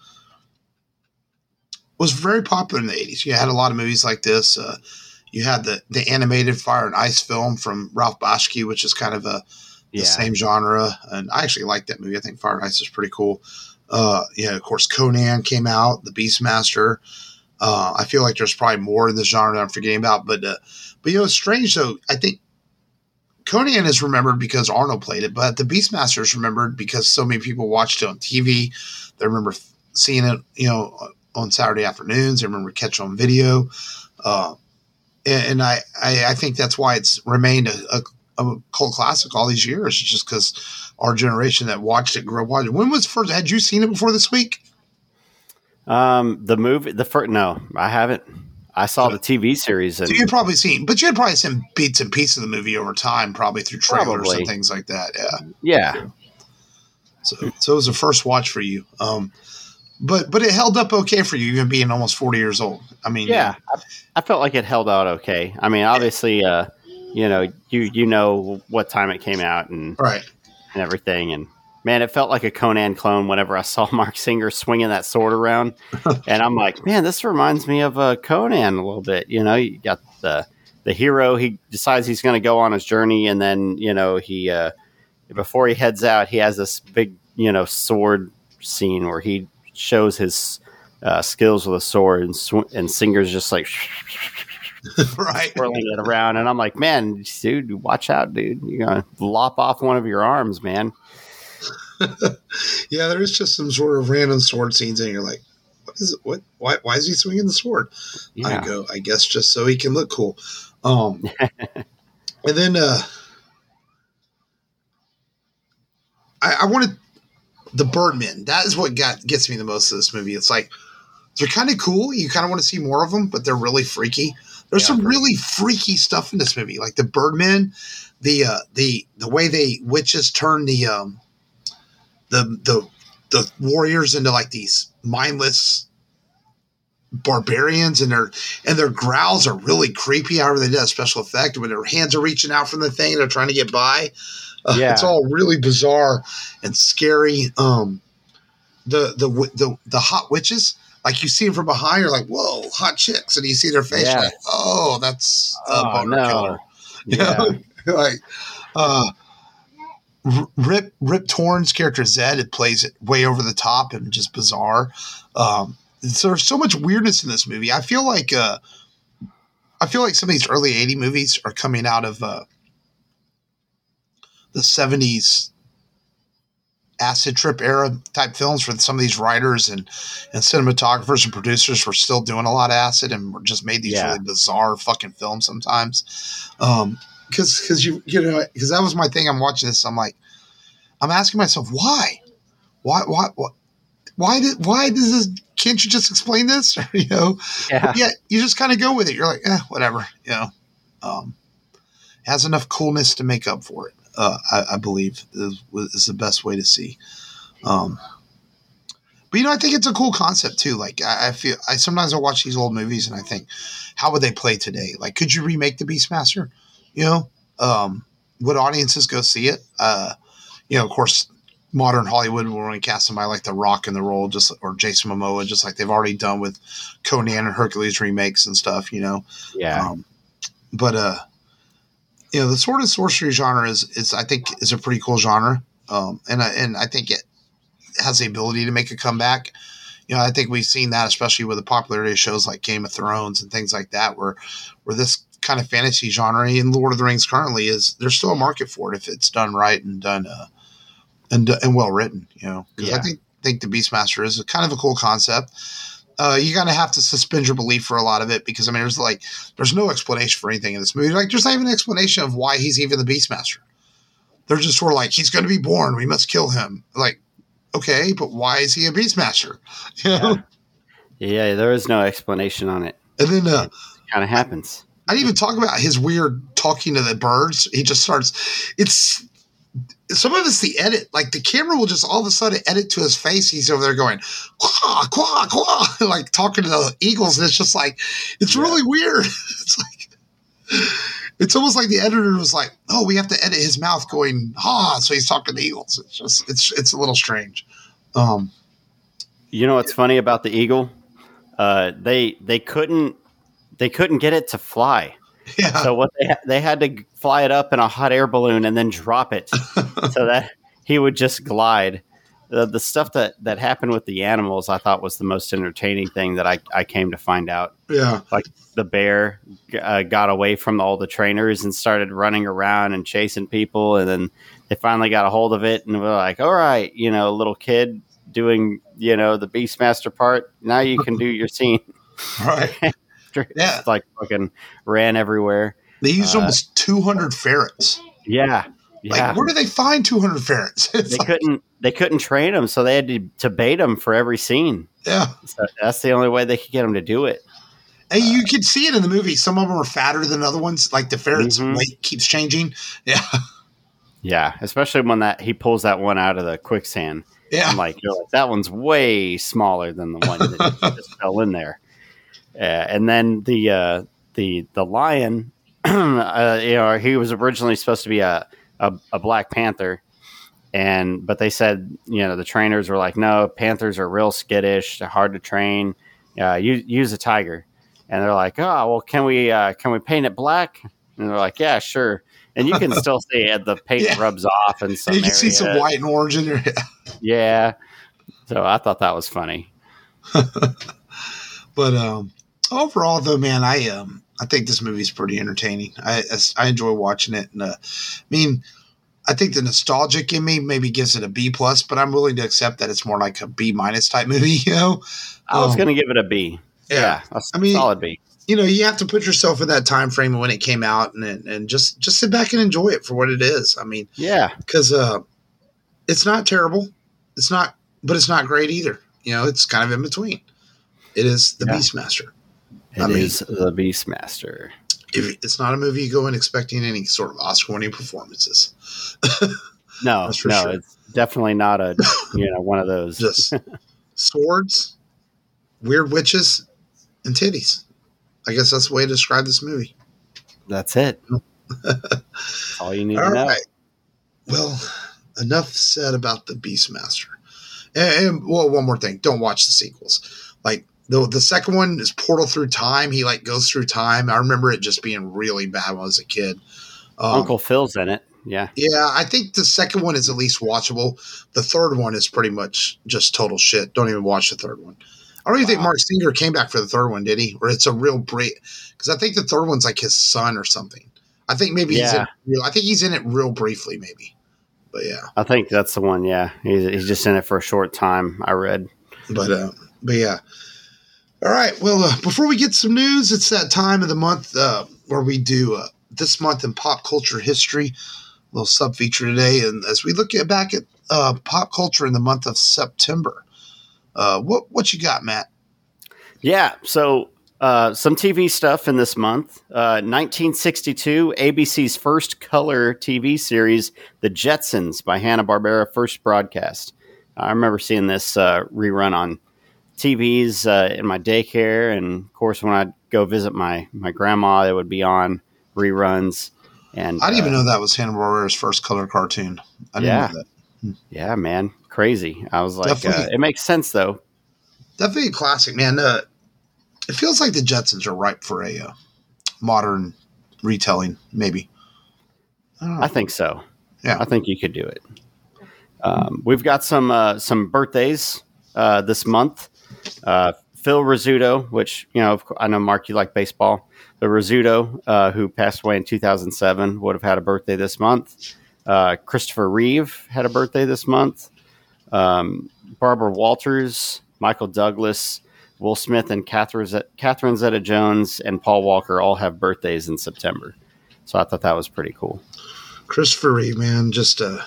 was very popular in the eighties. You had a lot of movies like this. Uh, you had the the animated Fire and Ice film from Ralph Bakshi, which is kind of a the Yeah. same genre, and I actually like that movie. I think Fire and Ice is pretty cool. Uh, yeah, of course, Conan came out, The Beastmaster. Uh, I feel like there's probably more in this genre that I'm forgetting about, but uh, but you know, it's strange though. I think Conan is remembered because Arnold played it, but The Beastmaster is remembered because so many people watched it on T V. They remember f- seeing it, you know, on Saturday afternoons. They remember catching it on video, uh, and, and I, I I think that's why it's remained a, a a cult classic all these years, just because our generation that watched it grew up watching. When was first? Had you seen it before this week? Um, the movie, the first, no, I haven't. I saw the T V series, and So you'd probably seen, but you had probably seen bits and pieces of the movie over time, probably through trailers Probably. and things like that. Yeah. yeah, So, so it was a first watch for you. Um, but but it held up okay for you, even being almost forty years old. I mean, yeah. I, I felt like it held out okay. I mean, obviously, uh, you know, you you know what time it came out and right. and everything, and man, it felt like a Conan clone whenever I saw Mark Singer swinging that sword around, and I'm like, man, this reminds me of uh, Conan a little bit. You know, you got the the hero. He decides he's going to go on his journey, and then you know he uh, before he heads out, he has this big you know sword scene where he shows his uh, skills with a sword, and sw- and Singer's just like Right. swirling it around, and I'm like, man, dude, watch out, dude, you're gonna lop off one of your arms, man. Yeah, there is just some sort of random sword scenes, and you're like, what is it? What? Why? Why is he swinging the sword? Yeah. I go, I guess just so he can look cool. Um, and then uh, I, I wanted the Birdmen. That is what got gets me the most of this movie. It's like they're kind of cool. You kind of want to see more of them, but they're really freaky. There's Yeah, some freaky. really freaky stuff in this movie, like the Birdmen, the uh, the the way they witches turn the um, the the the warriors into like these mindless barbarians, and their and their growls are really creepy. However, they did a special effect when their hands are reaching out from the thing, they're trying to get by. Uh, Yeah. It's all really bizarre and scary. Um, the the the the hot witches. like you see them from behind, you're like, whoa, hot chicks, and you see their face, Yeah. you're like, oh, that's a Oh, boner no. killer. You Yeah. know? Like, uh, R- Rip Rip Torn's character Zed, it plays it way over the top and just bizarre. Um, so there's so much weirdness in this movie. I feel like uh, I feel like some of these early eighties movies are coming out of uh, the seventies acid trip era type films, for some of these writers and, and cinematographers and producers were still doing a lot of acid and were just made these Yeah. really bizarre fucking films sometimes. Um, cause, cause you, you know, cause that was my thing. I'm watching this. I'm like, I'm asking myself, why, why, why, why, why did, why does this, can't you just explain this? Or, you know, Yeah. yeah, you just kind of go with it. You're like, eh, whatever, you know, um, has enough coolness to make up for it. Uh, I, I believe is, is the best way to see. Um, but you know, I think it's a cool concept too. Like I, I feel, I sometimes I watch these old movies and I think, how would they play today? Like, could you remake the Beastmaster? You know, um, would audiences go see it? Uh, you know, of course, modern Hollywood will only cast somebody like The Rock in the role, just or Jason Momoa, just like they've already done with Conan and Hercules remakes and stuff. You know, Yeah. Um, but uh. You know, the sword and sorcery genre is, is I think, is a pretty cool genre, um, and I, and I think it has the ability to make a comeback. You know, I think we've seen that, especially with the popularity of shows like Game of Thrones and things like that, where where this kind of fantasy genre in Lord of the Rings currently is, there's still a market for it if it's done right and done uh, and and well written. You know, because Yeah. I think think the Beastmaster is a kind of a cool concept. Uh, you kind of have to suspend your belief for a lot of it because, I mean, there's like, there's no explanation for anything in this movie. Like, there's not even an explanation of why he's even the Beastmaster. They're just sort of like, he's going to be born. We must kill him. Like, okay, but why is he a Beastmaster? You know? Yeah. Yeah. There is no explanation on it. And then, uh, It kind of happens. I didn't even talk about his weird talking to the birds. He just starts, it's, some of it's the edit. Like the camera will just all of a sudden edit to his face. He's over there going, quah, quah, quah, like talking to the eagles. And it's just like, it's Yeah. really weird. It's like, it's almost like the editor was like, oh, we have to edit his mouth going, ha. So he's talking to the eagles. It's just, it's, it's a little strange. Um, You know what's funny about the eagle? Uh, they they couldn't they couldn't get it to fly. yeah. So what they ha- they had to fly it up in a hot air balloon and then drop it so that he would just glide. The, the stuff that, that happened with the animals, I thought was the most entertaining thing that I, I came to find out. yeah. Like the bear uh, got away from all the trainers and started running around and chasing people, and then they finally got a hold of it and were like, "All right, you know, little kid doing you know the Beastmaster part. Now you can do your scene." Right. Yeah. Just like fucking ran everywhere. They used Uh, almost two hundred ferrets. Yeah, yeah. Like, where do they find two hundred ferrets? It's they like, couldn't they couldn't train them, so they had to, to bait them for every scene. yeah. So that's the only way they could get them to do it. And you can see it in the movie. Some of them are fatter than other ones. Like the ferret's Mhm. weight keeps changing. Yeah. Yeah, especially when that he pulls that one out of the quicksand. Yeah. I'm like, you're like, that one's way smaller than the one that just fell in there. Uh, and then the uh, the the lion, uh, you know, he was originally supposed to be a, a a Black Panther, and but they said, you know, the trainers were like, no, panthers are real skittish, they're hard to train. Uh, use use a tiger, and they're like, oh, well, can we uh, can we paint it black? And they're like, yeah, sure. And you can still see it, the paint Yeah. rubs off in some You can see some areas. white and orange in there. Yeah. So I thought that was funny. But um, overall, though, man, I um, I think this movie's pretty entertaining. I I enjoy watching it. And uh, I mean, I think the nostalgic in me maybe gives it a B plus, but I'm willing to accept that it's more like a B minus type movie. You know, I was Um, going to give it a B. yeah. Yeah. a I mean, solid B. you know, you have to put yourself in that time frame when it came out, and and just just sit back and enjoy it for what it is. I mean, Yeah. because uh, it's not terrible, it's not, but it's not great either. You know, it's kind of in between. It is the Yeah. Beastmaster. It I mean- is the Beastmaster. If it's not a movie you go in expecting any sort of Oscar-winning performances. No, That's for no, sure. it's definitely not a, you know, one of those. Just swords, weird witches, and titties. I guess that's the way to describe this movie. That's it. That's all you need All to know. right. Well, enough said about the Beastmaster. And, and well, one more thing. Don't watch the sequels. Like the the second one is Portal Through Time. He like goes through time. I remember it just being really bad when I was a kid. Um, Uncle Phil's in it. Yeah. Yeah, I think the second one is at least watchable. The third one is pretty much just total shit. Don't even watch the third one. I don't even wow. think Mark Singer came back for the third one, did he? Or it's a real break? Because I think the third one's like his son or something. I think maybe yeah. he's in it real, I think he's in it real briefly, maybe. But yeah. I think that's the one, yeah. He's, he's just in it for a short time, I read. But, uh, but yeah. All right. Well, uh, before we get some news, it's that time of the month uh, where we do uh, This Month in Pop Culture History. Little sub feature today, and as we look at back at uh, pop culture in the month of September, uh, what what you got, Matt? Yeah, so uh, some T V stuff in this month. Uh, nineteen sixty-two, A B C's first color T V series, The Jetsons by Hanna-Barbera, first broadcast. I remember seeing this uh, rerun on T Vs uh, in my daycare, and of course, when I'd go visit my my grandma, it would be on reruns. And I didn't uh, even know that was Hanna-Barbera's first color cartoon. I didn't yeah. know that. Hmm. Yeah, man. Crazy. I was like, uh, it makes sense, though. Definitely a classic, man. Uh, it feels like the Jetsons are ripe for a uh, modern retelling, maybe. I, I think so. Yeah. I think you could do it. Um, we've got some uh, some birthdays uh, this month. Uh, Phil Rizzuto, which, you know, I know, Mark, you like baseball. The Rizzuto, uh, who passed away in two thousand seven, would have had a birthday this month. Uh, Christopher Reeve had a birthday this month. Um, Barbara Walters, Michael Douglas, Will Smith, and Catherine, Z- Catherine Zeta-Jones and Paul Walker all have birthdays in September. So I thought that was pretty cool. Christopher Reeve, man, just uh,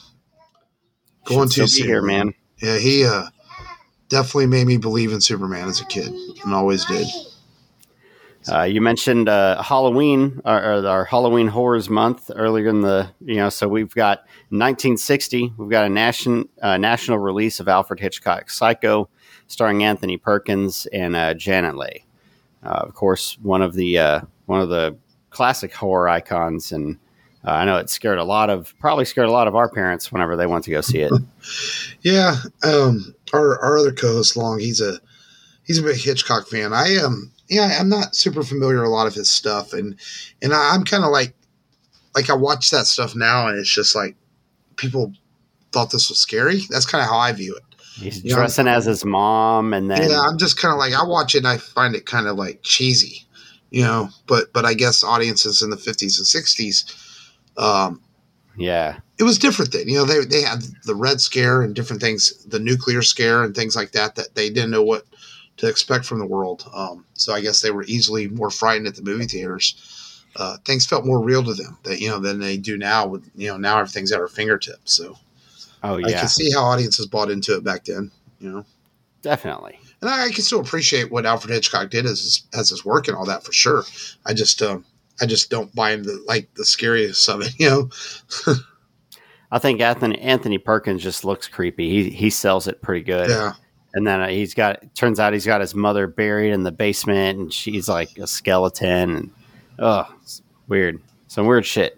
going to see here, man. Yeah, he uh, definitely made me believe in Superman as a kid, and always did. Uh, you mentioned uh, Halloween, our, our Halloween Horrors Month earlier in the, you know, so we've got nineteen sixty, we've got a nation, uh, national release of Alfred Hitchcock's Psycho, starring Anthony Perkins and uh, Janet Leigh. Uh, of course, one of the uh, one of the classic horror icons, and uh, I know it scared a lot of, probably scared a lot of our parents whenever they went to go see it. Yeah, um, our our other co-host Long, he's a he's a big Hitchcock fan. I um. Yeah, I'm not super familiar with a lot of his stuff, and and I, I'm kind of like, like I watch that stuff now, and it's just like people thought this was scary. That's kind of how I view it. He's you dressing know, as his mom, and then yeah, I'm just kind of like I watch it, and I find it kind of like cheesy, you know. But but I guess audiences in the fifties and sixties, um, yeah, it was different then. You know, they they had the Red Scare and different things, the nuclear scare and things like that that they didn't know what to expect from the world. Um, so I guess they were easily more frightened at the movie theaters. Uh, things felt more real to them that, you know, than they do now with, you know, now everything's at our fingertips. So oh, yeah. I can see how audiences bought into it back then, you know? Definitely. And I, I can still appreciate what Alfred Hitchcock did as his, as his work and all that for sure. I just, um, I just don't buy into like the scariest of it, you know? I think Anthony, Anthony Perkins just looks creepy. He, he sells it pretty good. Yeah. And then he's got, turns out he's got his mother buried in the basement, and she's like a skeleton. And oh, it's weird. Some weird shit.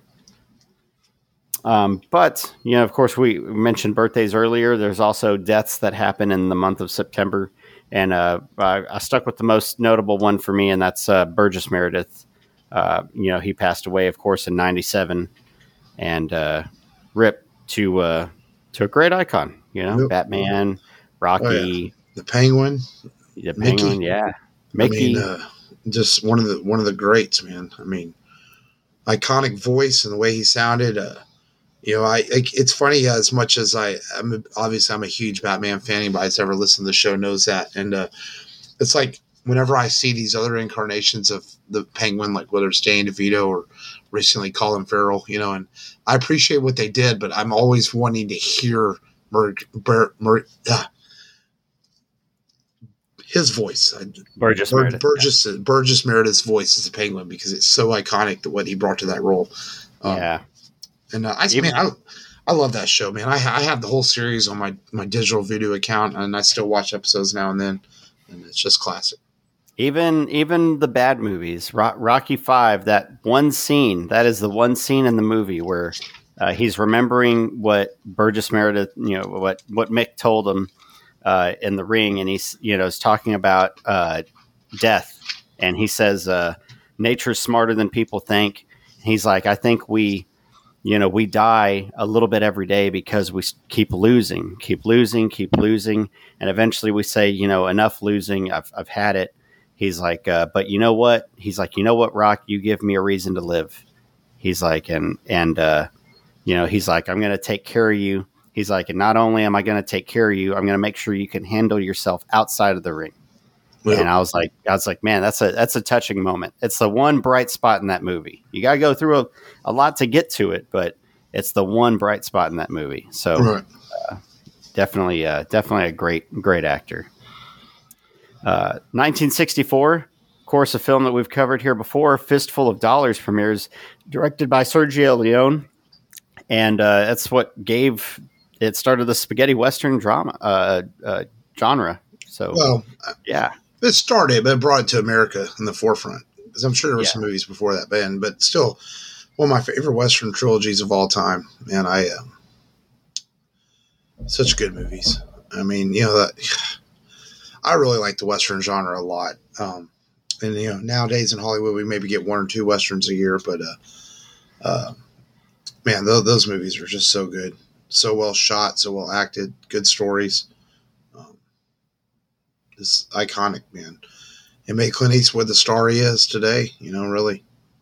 Um, but, you know, of course, we mentioned birthdays earlier. There's also deaths that happen in the month of September. And uh, I, I stuck with the most notable one for me, and that's uh, Burgess Meredith. Uh, you know, he passed away, of course, in ninety-seven. And uh, rip to, uh, to a great icon, you know, yep. Batman, Rocky, oh, yeah. the Penguin, the Penguin, Mickey. yeah, Mickey, I mean, uh, just one of the one of the greats, man. I mean, iconic voice and the way he sounded. Uh, you know, I, I it's funny as much as I, I'm obviously I'm a huge Batman fan. Anybody that's ever listened to the show knows that, and uh, it's like whenever I see these other incarnations of the Penguin, like whether it's Danny DeVito or recently Colin Farrell, you know, and I appreciate what they did, but I'm always wanting to hear Mur- Mur- Mur- uh, his voice. Burgess Bur- Meredith. Burgess, yeah. Burgess Meredith's voice as a Penguin, because it's so iconic to what he brought to that role. Um, yeah. And uh, I, Even, man, I, I love that show, man. I, I have the whole series on my, my digital video account, and I still watch episodes now and then, and it's just classic. Even even the bad movies, Ro- Rocky Five, that one scene, that is the one scene in the movie where uh, he's remembering what Burgess Meredith, you know, what, what Mick told him uh, in the ring, and he's you know is talking about uh, death, and he says uh, nature's smarter than people think. He's like, I think we, you know, we die a little bit every day because we keep losing, keep losing, keep losing, and eventually we say, you know, enough losing. I've I've had it. He's like, uh, but you know what? He's like, you know what, Rock? You give me a reason to live. He's like, and and uh, you know, he's like, I'm going to take care of you. He's like, and not only am I going to take care of you, I'm going to make sure you can handle yourself outside of the ring. Well, and I was like, I was like, man, that's a that's a touching moment. It's the one bright spot in that movie. You got to go through a, a lot to get to it, but it's the one bright spot in that movie. So right. uh, definitely, uh, definitely a great, great actor. Uh, nineteen sixty-four, of course, a film that we've covered here before, Fistful of Dollars premieres, directed by Sergio Leone. And uh, that's what gave, it started the spaghetti Western drama uh, uh, genre. So, well, yeah. It started, but it brought it to America in the forefront. Because I'm sure there were yeah. some movies before that band, but still one of my favorite Western trilogies of all time. Man, I, uh, such good movies. I mean, you know, that, I really like the Western genre a lot. Um, and, you know, nowadays in Hollywood, we maybe get one or two Westerns a year, but, uh, uh, man, th- those movies are just so good. So well shot, so well acted, good stories. Um, it's iconic, man. It made Clint Eastwood the star he is today, you know, really.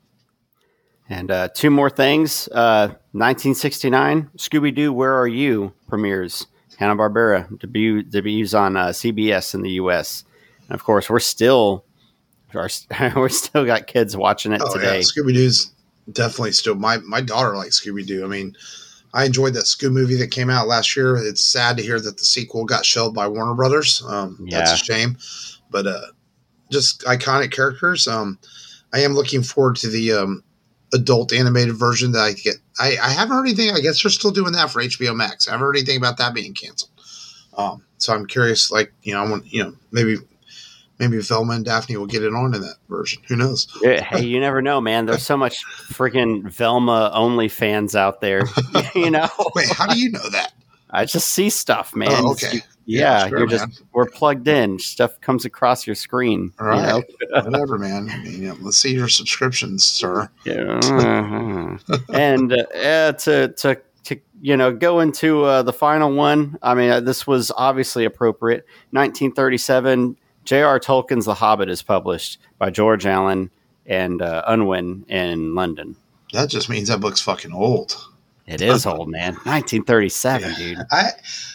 And uh, two more things. Uh, nineteen sixty-nine, Scooby-Doo, Where Are You? Premieres. Hanna-Barbera debut, debuts on uh, C B S in the U S. And of course, we're still we're, we're still got kids watching it oh, today. Yeah. Scooby-Doo's definitely still my my daughter likes Scooby-Doo. I mean, I enjoyed that Scoob movie that came out last year. It's sad to hear that the sequel got shelved by Warner Brothers. Um, yeah. That's a shame. But uh, just iconic characters. Um, I am looking forward to the um, adult animated version that I get. I, I haven't heard anything. I guess they're still doing that for H B O Max. I haven't heard anything about that being canceled. Um, so I'm curious, like, you know, I want, you know, maybe, maybe Velma and Daphne will get it on in that version. Who knows? Hey, you never know, man. There's so much freaking Velma only fans out there, you know? Wait, how do you know that? I just see stuff, man. Oh, okay. Yeah, yeah sure, you're man. just, we're plugged in. Stuff comes across your screen. All right. You know? Whatever, man. I mean, yeah, let's see your subscriptions, sir. Yeah. Uh-huh. and uh, to, to, to, you know, go into uh, the final one. I mean, uh, this was obviously appropriate. nineteen thirty-seven, J R. Tolkien's The Hobbit is published by George Allen and uh, Unwin in London. That just means that book's fucking old. It is old, man. nineteen thirty-seven, yeah. dude. I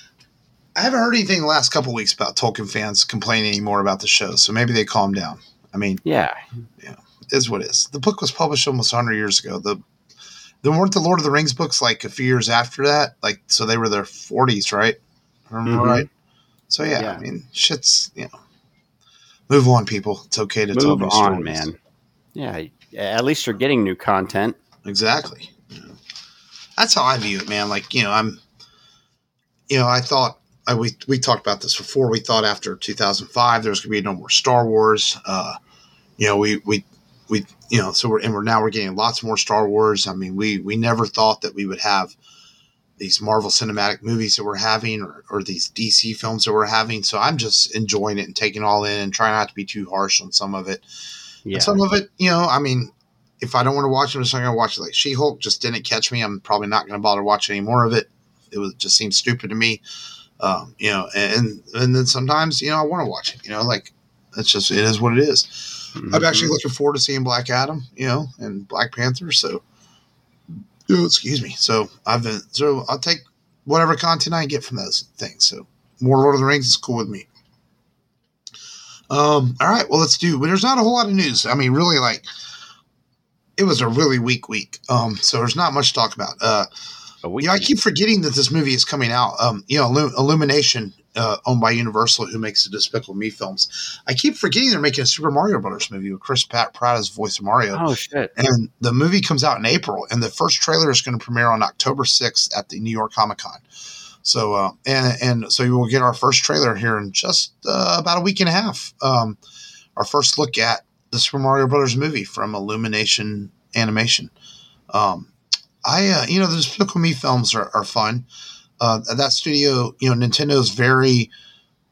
I haven't heard anything the last couple of weeks about Tolkien fans complaining anymore about the show, so maybe they calmed down. I mean, yeah, yeah, it is what it is. The book was published almost one hundred years ago. The Then weren't the Lord of the Rings books like a few years after that? Like, so they were their forties, right? Remember mm-hmm. right? So yeah, yeah, I mean, shit's, you know, move on, people. It's okay to move tell new on, stories. man. Yeah, at least you're getting new content. Exactly. You know, that's how I view it, man. Like, you know, I'm, you know, I thought I, we we talked about this before. We thought after two thousand five there was going to be no more Star Wars. Uh, you know, we we. We, you know, so we're, and we're now we're getting lots more Star Wars. I mean, we, we never thought that we would have these Marvel cinematic movies that we're having or, or these D C films that we're having. So I'm just enjoying it and taking it all in and trying not to be too harsh on some of it. Yeah. And some of it, you know, I mean, if I don't want to watch it, I'm just not going to watch it. Like She-Hulk just didn't catch me. I'm probably not going to bother watching any more of it. It was just seems stupid to me. Um, you know, and, and then sometimes, you know, I want to watch it, you know, like it's just, it is what it is. Mm-hmm. I'm actually looking forward to seeing Black Adam, you know, and Black Panther. So, oh, excuse me. So I've been, so I'll take whatever content I get from those things. So more Lord of the Rings is cool with me. Um, all right, well, let's do, but there's not a whole lot of news. I mean, really, like, it was a really weak week. Um, so there's not much to talk about. Uh, you know, I keep forgetting that this movie is coming out. Um, you know, Illum- Illumination, uh, owned by Universal, who makes the Despicable Me films. I keep forgetting they're making a Super Mario Brothers movie with Chris Pratt, Pratt as voice of Mario. Oh shit! And the movie comes out in April, and the first trailer is going to premiere on October sixth at the New York Comic Con. So, uh, and and so you will get our first trailer here in just uh, about a week and a half. Um, our first look at the Super Mario Brothers movie from Illumination Animation. Um, I, uh, you know, the Despicable Me films are, are fun. Uh, that studio, you know, Nintendo's very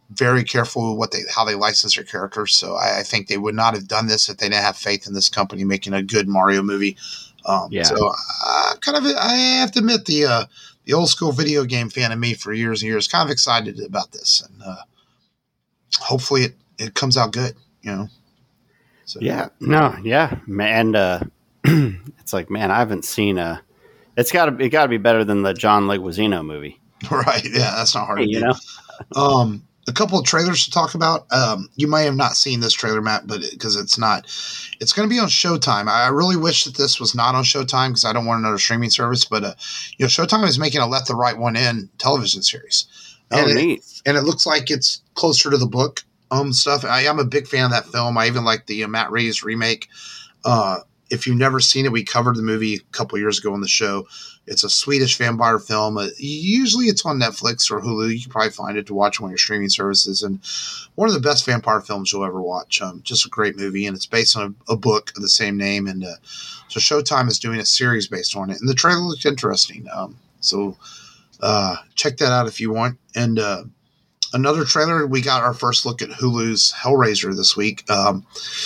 very careful with what they how they license their characters. So I, I think they would not have done this if they didn't have faith in this company making a good Mario movie. Um, yeah. So uh, kind of I have to admit the uh, the old school video game fan of me for years and years kind of excited about this, and uh, hopefully it, it comes out good. You know. So. Yeah. No. Yeah. And uh, it's like, man, I haven't seen a. It's got to it got to be better than the John Leguizamo movie. Right. Yeah, that's not hard hey, to you do. know. Um, a couple of trailers to talk about. Um, you may have not seen this trailer, Matt, but because it, it's not, it's going to be on Showtime. I really wish that this was not on Showtime because I don't want another streaming service. But uh, you know, Showtime is making a Let the Right One In television series. And oh, neat! It, and it looks like it's closer to the book um stuff. I am a big fan of that film. I even like the uh, Matt Reeves remake. Uh, if you've never seen it, we covered the movie a couple years ago on the show. It's a Swedish vampire film. Uh, usually it's on Netflix or Hulu. You can probably find it to watch on your streaming services. And one of the best vampire films you'll ever watch. Um, just a great movie. And it's based on a, a book of the same name. And uh, so Showtime is doing a series based on it. And the trailer looked interesting. Um, so uh, check that out if you want. And uh, another trailer, we got our first look at Hulu's Hellraiser this week. Um,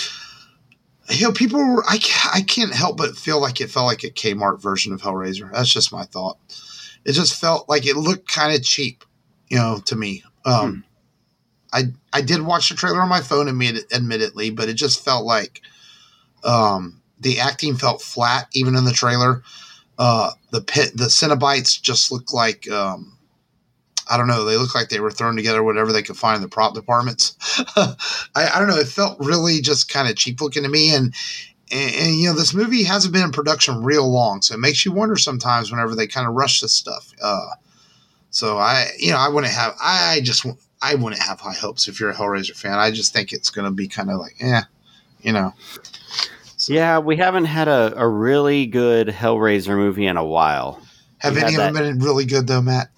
You know, people were, I, I can't help but feel like it felt like a Kmart version of Hellraiser. That's just my thought. It just felt like it looked kind of cheap, you know, to me. Um, hmm. I I did watch the trailer on my phone, admit, admittedly, but it just felt like um, the acting felt flat, even in the trailer. Uh, the pit, the Cenobites just looked like, um, I don't know, they looked like they were thrown together whatever they could find in the prop departments. I, I don't know. It felt really just kind of cheap looking to me. And, and, and, you know, this movie hasn't been in production real long. So it makes you wonder sometimes whenever they kind of rush this stuff. Uh, so I, you know, I wouldn't have, I just, I wouldn't have high hopes if you're a Hellraiser fan. I just think it's going to be kind of like, eh, you know. So, yeah, we haven't had a, a really good Hellraiser movie in a while. Have we any of them been really good though, Matt?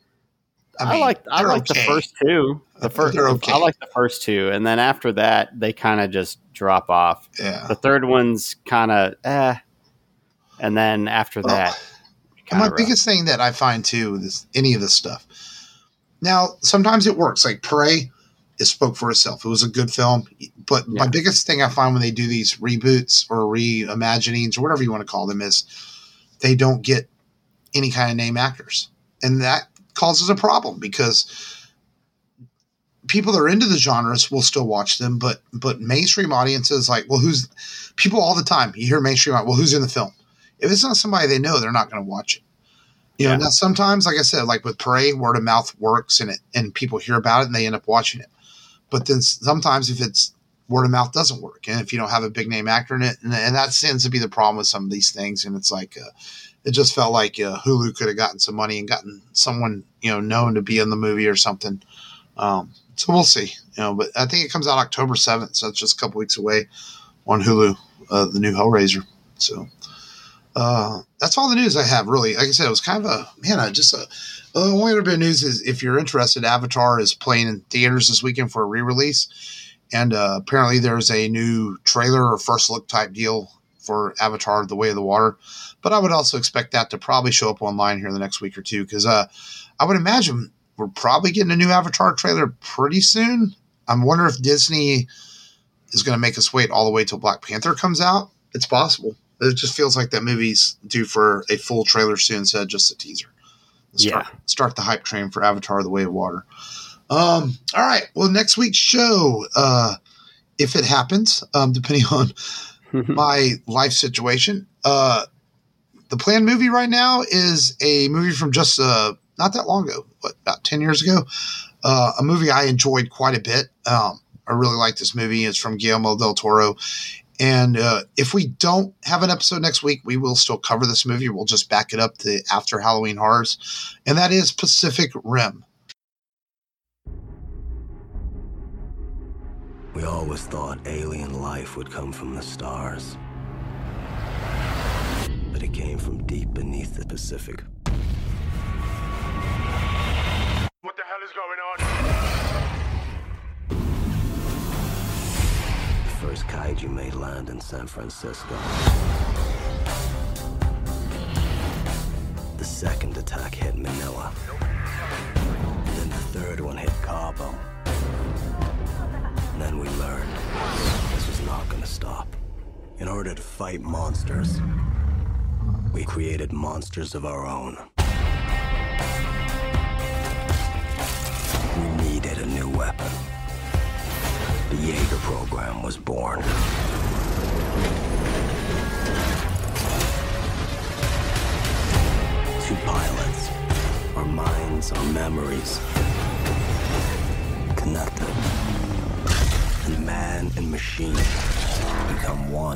I, mean, I like I like okay. the first two. The first, okay. I like the first two, and then after that, they kind of just drop off. Yeah. The third one's kind of eh, and then after well, that, my rough. biggest thing that I find too is any of this stuff. Now, sometimes it works. Like Prey, it spoke for itself. It was a good film, but yeah. my biggest thing I find when they do these reboots or reimaginings or whatever you want to call them is they don't get any kind of name actors, and that causes a problem because people that are into the genres will still watch them, but but mainstream audiences like, well, who's people all the time? You hear mainstream, well, who's in the film? If it's not somebody they know, they're not going to watch it. You yeah. know, now sometimes, like I said, like with Prey, word of mouth works, and it and people hear about it and they end up watching it. But then sometimes, if it's word of mouth doesn't work, and if you don't have a big name actor in it, and, and that tends to be the problem with some of these things, and it's like. Uh, It just felt like uh, Hulu could have gotten some money and gotten someone, you know, known to be in the movie or something. Um, so we'll see, you know, but I think it comes out October seventh. So it's just a couple weeks away on Hulu, uh, the new Hellraiser. So uh, that's all the news I have, really. Like I said, it was kind of a, man, I just, uh, the only other bit of news is if you're interested, Avatar is playing in theaters this weekend for a re-release. And uh, apparently there's a new trailer or first look type deal for Avatar, The Way of the Water. But I would also expect that to probably show up online here in the next week or two because uh, I would imagine we're probably getting a new Avatar trailer pretty soon. I'm wondering if Disney is going to make us wait all the way till Black Panther comes out. It's possible. It just feels like that movie's due for a full trailer soon instead of just a teaser. Start, yeah. Start the hype train for Avatar, The Way of Water. Um, all right. Well, next week's show, uh, if it happens, um, depending on my life situation, uh, the planned movie right now is a movie from just uh, not that long ago, what, about ten years ago. Uh, a movie I enjoyed quite a bit. Um, I really like this movie. It's from Guillermo del Toro. And uh, if we don't have an episode next week, we will still cover this movie. We'll just back it up to After Halloween Horrors. And that is Pacific Rim. We always thought alien life would come from the stars. But it came from deep beneath the Pacific. What the hell is going on? The first kaiju made land in San Francisco. The second attack hit Manila. And then the third one hit Cabo. then we learned this was not gonna stop. In order to fight monsters, we created monsters of our own. We needed a new weapon. The Jaeger program was born. Two pilots, our minds, our memories, connected. And man and machine become one.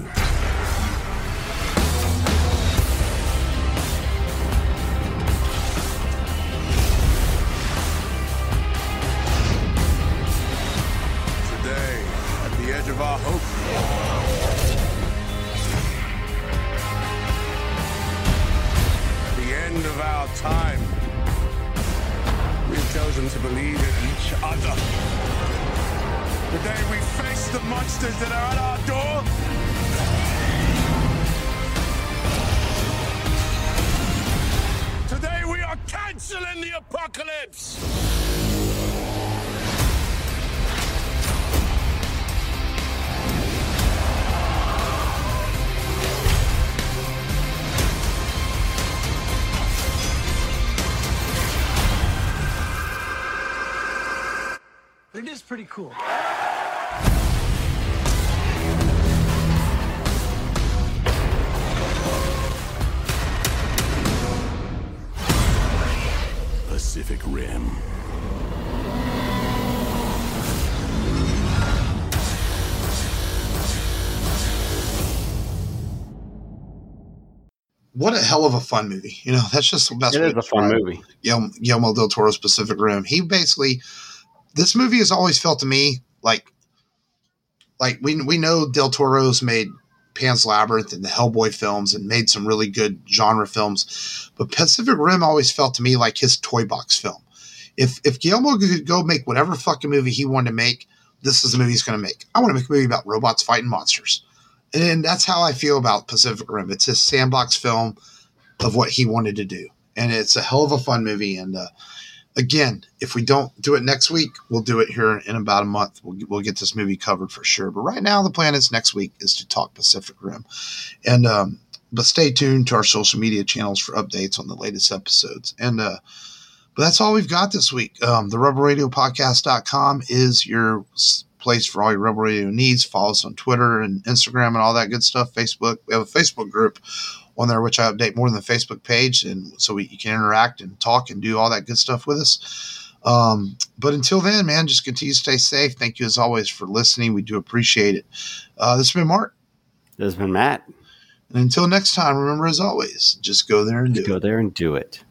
Today, at the edge of our hope, at the end of our time, we've chosen to believe in each other. Today we face the monsters that are at our door. Today we are canceling the apocalypse. It is pretty cool. Pacific Rim. What a hell of a fun movie. You know, that's just the best it way is to a fun describe movie. Guillermo, Guillermo del Toro's Pacific Rim. He basically, this movie has always felt to me like, like we we know Del Toro's made Pan's Labyrinth and the Hellboy films and made some really good genre films, but Pacific Rim always felt to me like his toy box film. If if Guillermo could go make whatever fucking movie he wanted to make, this is the movie he's going to make. I want to make a movie about robots fighting monsters. And that's how I feel about Pacific Rim. It's his sandbox film of what he wanted to do. And it's a hell of a fun movie. And uh, again, if we don't do it next week, we'll do it here in about a month. We'll, we'll get this movie covered for sure. But right now, the plan is next week is to talk Pacific Rim. And um, but stay tuned to our social media channels for updates on the latest episodes. And uh, but that's all we've got this week. Um, the rebel radio podcast dot com is your place for all your Rebel Radio needs. Follow us on Twitter and Instagram and all that good stuff. Facebook. We have a Facebook group on there, which I update more than the Facebook page. And so we, you can interact and talk and do all that good stuff with us. Um, but until then, man, just continue to stay safe. Thank you as always for listening. We do appreciate it. Uh, this has been Mark. This has been Matt. And until next time, remember as always, just go there and do Go it. there and do it.